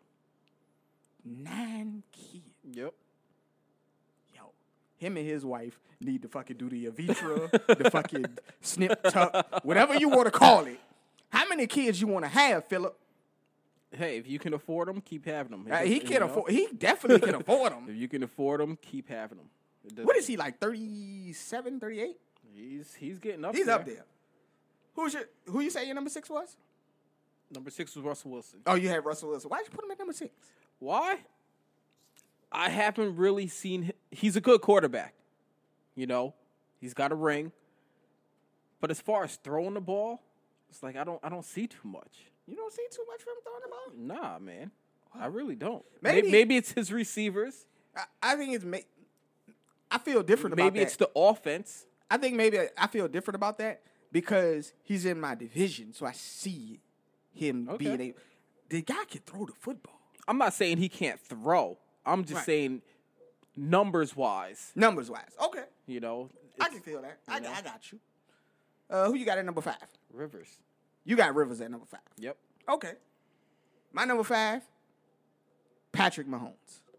9 kids. Yep. Yo, him and his wife need to fucking do the Avitra, the fucking snip tuck, whatever you want to call it. How many kids you want to have, Phillip? Hey, if you can afford them, keep having them. He can afford. He definitely can afford them. If you can afford them, keep having them. What is he, like 37, 38? He's getting up. He's up there. Who you say your number 6 was? Number 6 was Russell Wilson. Oh, you had Russell Wilson. Why'd you put him at number 6? Why? I haven't really seen him. He's a good quarterback. You know, he's got a ring. But as far as throwing the ball, it's like I don't see too much. You don't see too much from him throwing the ball? Nah, man. I really don't. Maybe it's his receivers. I think it's I feel different about that. Maybe it's the offense. I think maybe I feel different about that because he's in my division, so I see him being able. The guy can throw the football. I'm not saying he can't throw. I'm just saying numbers-wise. Numbers-wise. Okay. You know. I can feel that. I got you. Who you got at number 5? Rivers. You got Rivers at number 5. Yep. Okay. My number 5, Patrick Mahomes.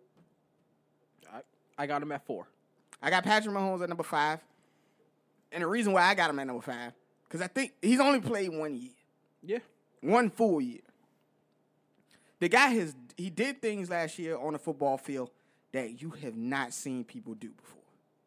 I got him at 4. I got Patrick Mahomes at number 5. And the reason why I got him at number 5, because I think he's only played 1 year. Yeah. 1 full year. The guy he did things last year on the football field that you have not seen people do before.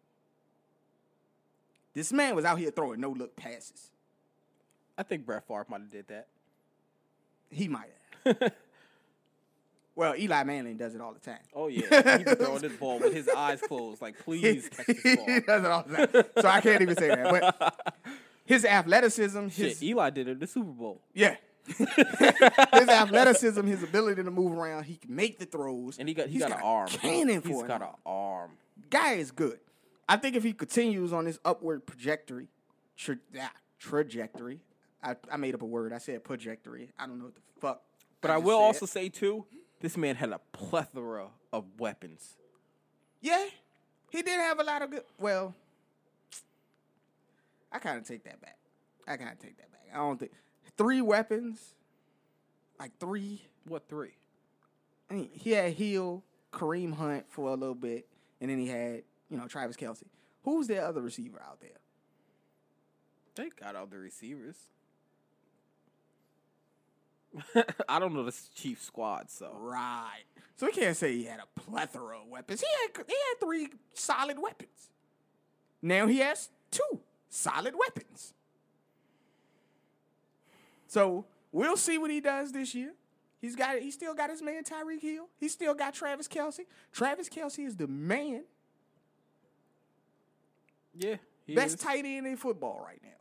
This man was out here throwing no-look passes. I think Brett Favre might have did that. He might have. Well, Eli Manning does it all the time. Oh, yeah. He be throwing this ball with his eyes closed. Like, please catch this ball. He does it all the time. So I can't even say that. But his athleticism. Eli did it in the Super Bowl. Yeah. His athleticism, his ability to move around, he can make the throws. And he's got an arm. Cannon for He's got an arm. Guy is good. I think if he continues on this upward trajectory, I made up a word. I said trajectory. I don't know what the fuck. But I will also say, too, this man had a plethora of weapons. Yeah. He did have a lot of good. Well, I kind of take that back. I gotta take that back. I don't think 3 weapons, like 3. What 3? I mean, he had Hill, Kareem Hunt for a little bit, and then he had, Travis Kelce. Who's the other receiver out there? They got other receivers. I don't know the Chiefs squad, so. Right. So we can't say he had a plethora of weapons. He had 3 solid weapons. Now he has 2 solid weapons. So we'll see what he does this year. He still got his man Tyreek Hill. He still got Travis Kelce. Travis Kelce is the man. Yeah, best tight end in football right now.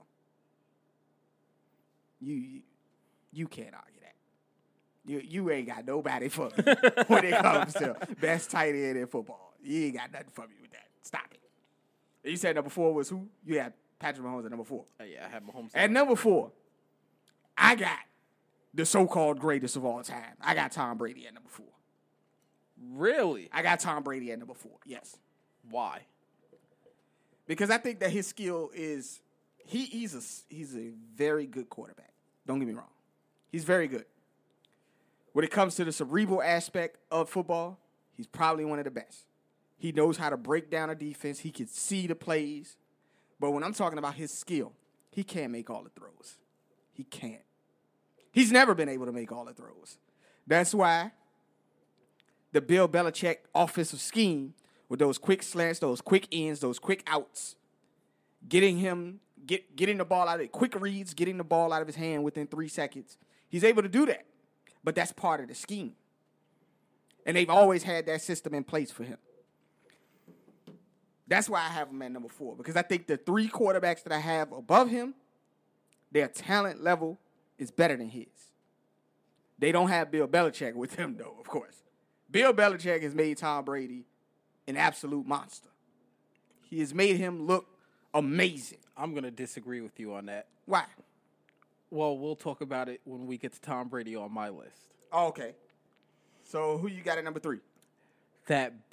You can't argue that. You ain't got nobody for me when it comes to best tight end in football. You ain't got nothing for me with that. Stop it. You said number 4 was who? You had Patrick Mahomes at number 4. Yeah, I had Mahomes. At number 4, I got the so-called greatest of all time. I got Tom Brady at number 4. Really? I got Tom Brady at number 4. Yes. Why? Because I think that his skill is he's a very good quarterback. Don't get me wrong. He's very good. When it comes to the cerebral aspect of football, he's probably one of the best. He knows how to break down a defense. He can see the plays. But when I'm talking about his skill, he can't make all the throws. He can't. He's never been able to make all the throws. That's why the Bill Belichick offensive scheme with those quick slants, those quick ins, those quick outs, getting the ball out of it, quick reads, getting the ball out of his hand within 3 seconds. He's able to do that. But that's part of the scheme. And they've always had that system in place for him. That's why I have him at number 4. Because I think the 3 quarterbacks that I have above him, their talent level is better than his. They don't have Bill Belichick with him, though, of course. Bill Belichick has made Tom Brady an absolute monster. He has made him look amazing. I'm going to disagree with you on that. Why? Well, we'll talk about it when we get to Tom Brady on my list. Oh, okay. So who you got at number 3? That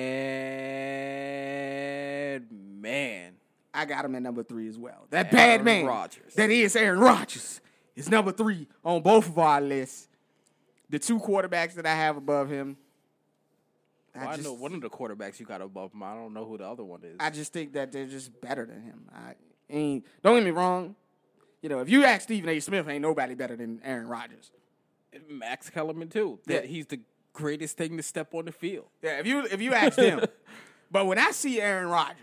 bad man. I got him at number 3 as well. That bad man. Rodgers. That is Aaron Rodgers. Is number 3 on both of our lists. The 2 quarterbacks that I have above him. I know one of the quarterbacks you got above him. I don't know who the other one is. I just think that they're just better than him. Don't get me wrong. If you ask Stephen A. Smith, ain't nobody better than Aaron Rodgers. Max Kellerman too. Yeah. He's the greatest thing to step on the field. Yeah, if you ask them. But when I see Aaron Rodgers,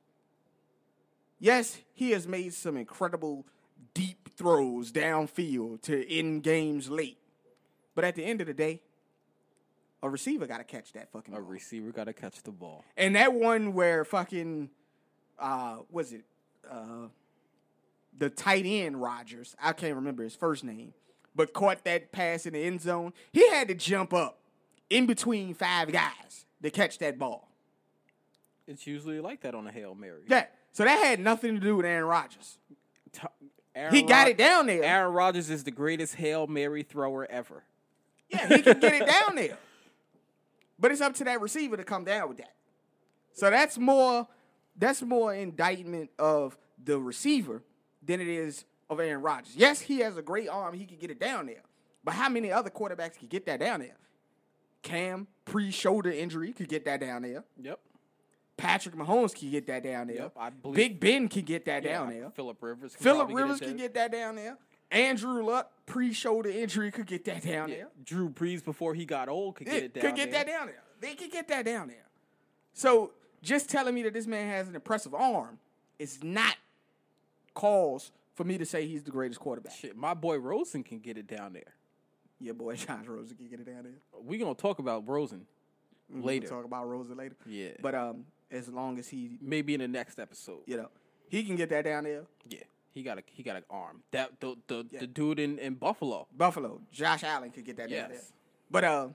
yes, he has made some incredible deep throws downfield to end games late. But at the end of the day, a receiver got to catch that fucking ball. A receiver got to catch the ball. And that one where fucking, the tight end Rodgers, I can't remember his first name, but caught that pass in the end zone. He had to jump up in between 5 guys to catch that ball. It's usually like that on a Hail Mary. Yeah. So that had nothing to do with Aaron Rodgers. He got it down there. Aaron Rodgers is the greatest Hail Mary thrower ever. Yeah, he can get it down there. But it's up to that receiver to come down with that. So that's more indictment of the receiver than it is of Aaron Rodgers. Yes, he has a great arm. He can get it down there. But how many other quarterbacks can get that down there? Cam, pre-shoulder injury, could get that down there. Yep. Patrick Mahomes can get that down there. Yep, I believe. Big Ben can get that down there. Phillip Rivers can get that down there. Andrew Luck, pre-shoulder injury, could get that down there. Drew Brees, before he got old, could get it down there. Could get that down there. They could get that down there. So just telling me that this man has an impressive arm is not cause for me to say he's the greatest quarterback. Shit, my boy Rosen can get it down there. Your boy Josh Rosen can get it down there. We're going to talk about Rosen later. We'll talk about Rosen later. Yeah. But as long as he... Maybe in the next episode. He can get that down there. Yeah. He got an arm. That the dude in Buffalo. Josh Allen could get that down there. But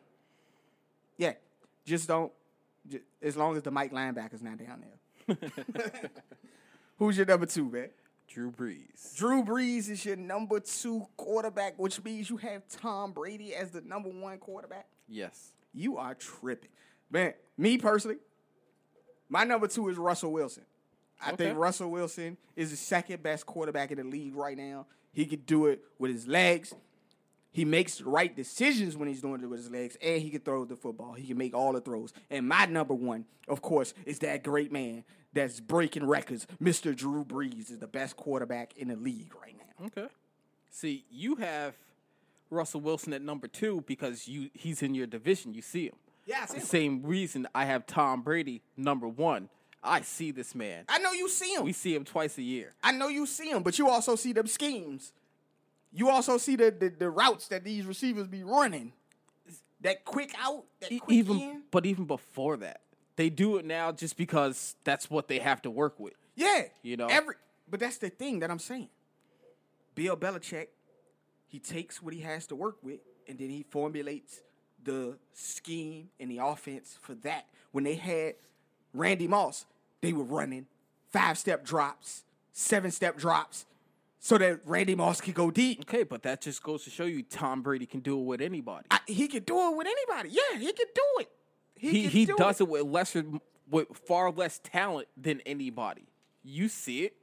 just don't. As long as the Mike linebacker's not down there. Who's your number 2, man? Drew Brees. Drew Brees is your number 2 quarterback, which means you have Tom Brady as the number 1 quarterback. Yes. You are tripping, man. Me personally, my number 2 is Russell Wilson. I think Russell Wilson is the second best quarterback in the league right now. He could do it with his legs. He makes the right decisions when he's doing it with his legs, and he can throw the football. He can make all the throws. And my number one, of course, is that great man that's breaking records. Mr. Drew Brees is the best quarterback in the league right now. Okay. See, you have Russell Wilson at number 2 because he's in your division. You see him. Yeah, I see him. The same reason I have Tom Brady number 1. I see this man. I know you see him. We see him twice a year. I know you see him, but you also see them schemes. You also see the routes that these receivers be running. That quick out, that quick in. But even before that, they do it now just because that's what they have to work with. Yeah. You know? But that's the thing that I'm saying. Bill Belichick, he takes what he has to work with, and then he formulates the scheme and the offense for that. When they had Randy Moss, they were running 5-step drops, 7-step drops, so that Randy Moss could go deep. Okay, but that just goes to show you Tom Brady can do it with anybody. He can do it with anybody. Yeah, he can do it. He does it with far less talent than anybody. You see it.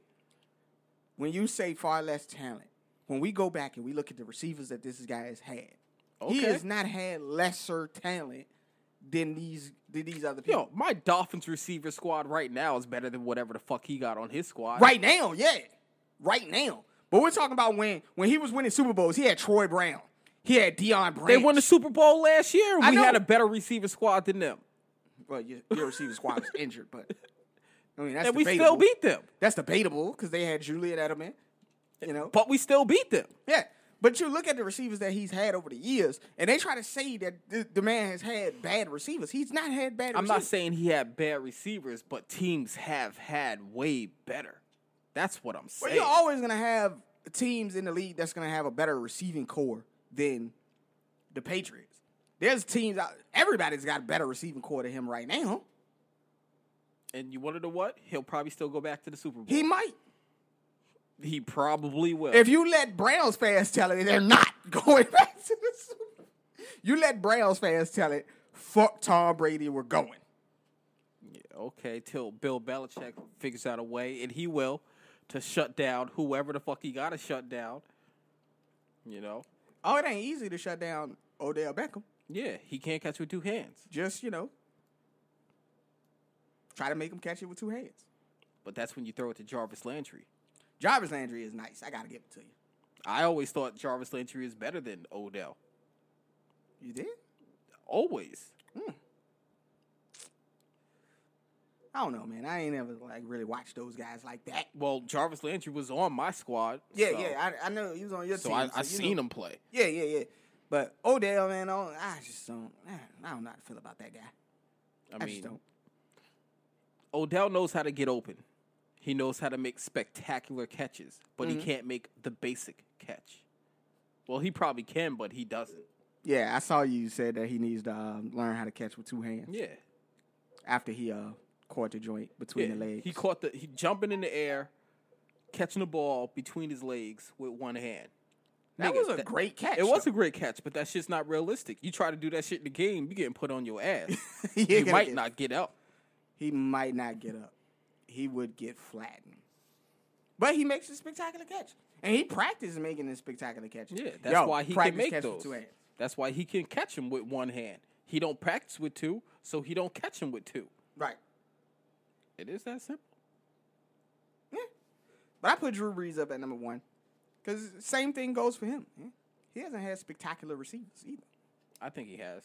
When you say far less talent, when we go back and we look at the receivers that this guy has had, he has not had lesser talent than these other people. Yo, my Dolphins receiver squad right now is better than whatever the fuck he got on his squad. Right now, yeah. Right now. But we're talking about when he was winning Super Bowls, he had Troy Brown. He had Deion Branch. They won the Super Bowl last year, and we know. had a better receiver squad than them. Well, your receiver squad was injured, but I mean, that's and debatable. we still beat them. That's debatable because they had Julian Edelman, you know. But we still beat them. Yeah. But you look at the receivers that he's had over the years, and they try to say that the man has had bad receivers. He's not had bad receivers. I'm not saying he had bad receivers, but teams have had way better. That's what I'm saying. Well, you're always going to have teams in the league that's going to have a better receiving core than the Patriots. There's teams out. Everybody's got a better receiving core than him right now. And you want to know what? He'll probably still go back to the Super Bowl. He might. He probably will. If you let Browns fans tell it, they're not going back to the Super Bowl. You let Browns fans tell it, fuck Tom Brady, we're going. Yeah, okay, till Bill Belichick figures out a way, and he will, to shut down whoever the fuck he got to shut down. You know? Oh, it ain't easy to shut down Odell Beckham. Yeah, he can't catch with 2 hands. Just, try to make him catch it with 2 hands. But that's when you throw it to Jarvis Landry. Jarvis Landry is nice. I got to give it to you. I always thought Jarvis Landry is better than Odell. You did? Always. I don't know, man. I ain't ever really watched those guys like that. Well, Jarvis Landry was on my squad. Yeah, so. yeah. I know he was on your team. So I seen him play. Yeah. But Odell, man, I just don't. I don't know how to feel about that guy. I just don't. Odell knows how to get open. He knows how to make spectacular catches, but he can't make the basic catch. Well, he probably can, but he doesn't. Yeah, I saw you said that he needs to learn how to catch with 2 hands. Yeah. After he caught the joint between the legs. He jumping in the air, catching the ball between his legs with 1 hand. That was a great catch. It was a great catch, but that shit's not realistic. You try to do that shit in the game, you getting put on your ass. You might not get up. He might not get up. He would get flattened. But he makes a spectacular catch. And he practices making a spectacular catch. Yeah, that's why he can make those. With 2 hands. That's why he can catch him with 1 hand. He don't practice with 2, so he don't catch him with 2. Right. It is that simple. Yeah. But I put Drew Brees up at number 1. Because same thing goes for him. Yeah. He hasn't had spectacular receivers either. I think he has.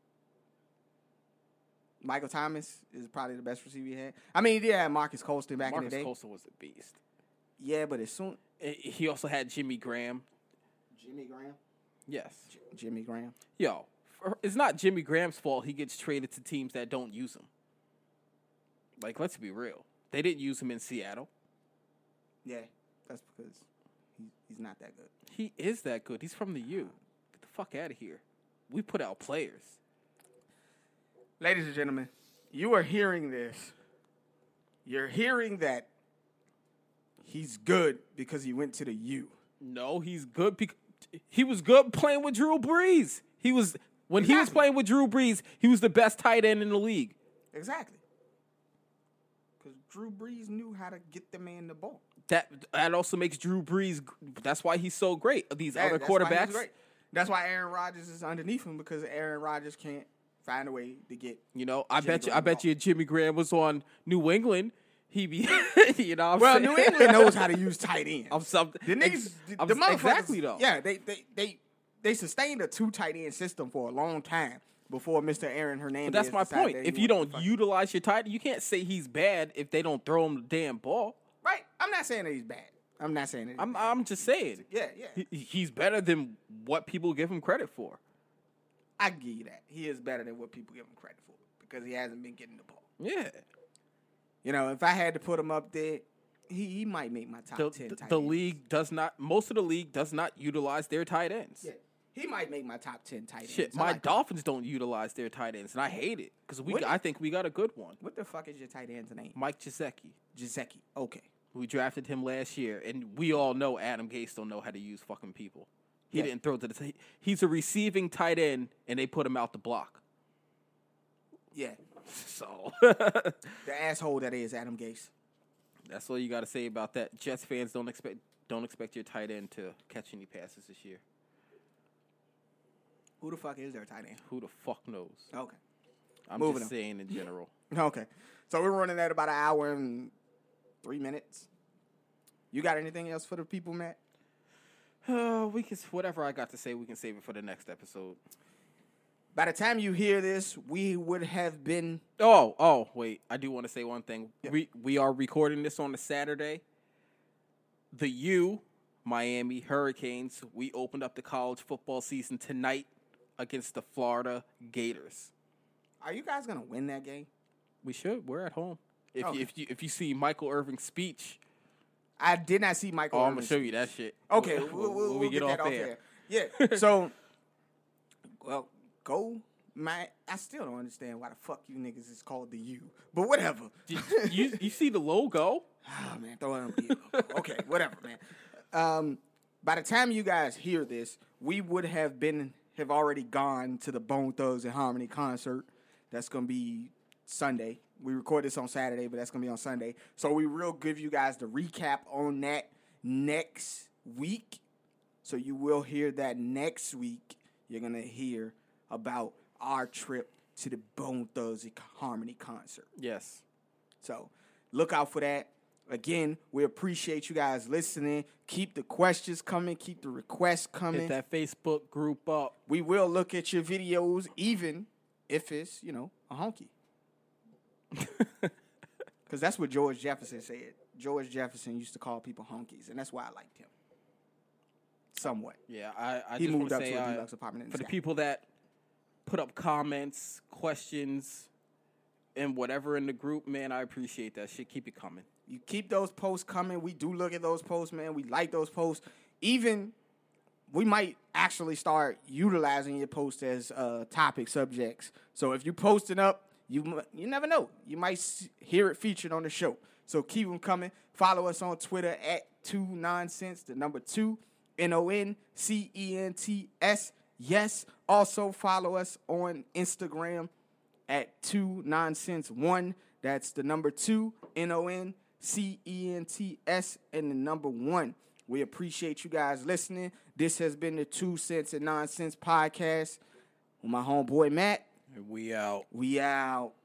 Michael Thomas is probably the best receiver he had. I mean, he did have Marcus Colston back in the day. Marcus Colston was a beast. Yeah, but as soon... He also had Jimmy Graham. Jimmy Graham? Yes. Jimmy Graham. Yo, it's not Jimmy Graham's fault he gets traded to teams that don't use him. Like, let's be real. They didn't use him in Seattle. Yeah, that's because he's not that good. He is that good. He's from the U. Get the fuck out of here. We put out players. Ladies and gentlemen, you are hearing this. You're hearing that he's good because he went to the U. No, he's good because he was good playing with Drew Brees. He was playing with Drew Brees, he was the best tight end in the league. Exactly. Because Drew Brees knew how to get the man the ball. That also makes Drew Brees. That's why he's so great. These other That's why he's quarterbacks. great. That's why Aaron Rodgers is underneath him, because Aaron Rodgers can't find a way to get. You know, I Jimmy bet you. Graham I bet you. If Jimmy Graham was on New England, he'd be. You know, what I'm saying? New England knows how to use tight ends. I'm something. The niggas, the motherfuckers, exactly though. Yeah, they sustained a 2 tight end system for a long time before Mr. Aaron Hernandez. But that's my decided point. that he If you wanted don't to utilize your tight end, you can't say he's bad if they don't throw him the damn ball. right, I'm not saying that he's bad. I'm not saying that. I'm just saying. Yeah. He's better than what people give him credit for. I give you that. He is better than what people give him credit for, because he hasn't been getting the ball. Yeah. You know, if I had to put him up there, he might make my top 10 tight ends. The league does not. Most of the league does not utilize their tight ends. Yeah. He might make my top 10 tight ends. Shit, I my like that. Dolphins don't utilize their tight ends, and I hate it because I think we got a good one. What the fuck is your tight end's name? Mike Gesicki. Gesicki. Okay. We drafted him last year, and we all know Adam Gase don't know how to use fucking people. He didn't throw to the. He's a receiving tight end, and they put him out the block. Yeah. So The asshole that is Adam Gase. that's all you got to say about that. Jets fans don't expect your tight end to catch any passes this year. Who the fuck is their tight end? Who the fuck knows? Okay. I'm Moving just on. saying in general. Okay. So we're running at about an hour and 3 minutes. You got anything else for the people, Matt? We can whatever I got to say. We can save it for the next episode. By the time you hear this, we would have been. Oh, wait. I do want to say one thing. Yeah. We are recording this on a Saturday. The Miami Hurricanes, we opened up the college football season tonight against the Florida Gators. Are you guys gonna win that game? We should. We're at home. Okay. If you see Michael Irving's speech, I did not see Michael. I'm gonna Irvin's show you that shit. Okay, when we'll we get that off air. there. Yeah. So, well, go, Matt. I still don't understand why the fuck you niggas is called the U, but whatever. you see the logo? Oh man, throw it on the logo. Okay, whatever, man. By the time you guys hear this, we would have already gone to the Bone Thugs and Harmony concert. That's gonna be Sunday. We record this on Saturday, but that's gonna be on Sunday. So we will give you guys the recap on that next week. So you will hear that next week. You're gonna hear about our trip to the Bone Thugs and Harmony concert. Yes. So look out for that. Again, we appreciate you guys listening. Keep the questions coming. Keep the requests coming. Hit that Facebook group up. We will look at your videos, even if it's, a honky. Because that's what George Jefferson said. George Jefferson used to call people honkies, and that's why I liked him. Somewhat. Yeah, I He just moved want up to to say a deluxe apartment in for the sky. people that put up comments, questions, and whatever in the group, man, I appreciate that shit. Keep it coming. You keep those posts coming. We do look at those posts, man. We like those posts. Even we might actually start utilizing your posts as topic subjects. So if you posting up, you never know. You might hear it featured on the show. So keep them coming. Follow us on Twitter at 2nonsense, the number 2, NONCENTS. Yes. Also follow us on Instagram at 2nonsense1. That's the number 2, NONCENTS, and the number 1. We appreciate you guys listening. This has been the 2 Cents and Nonsense podcast with my homeboy Matt. We out. We out.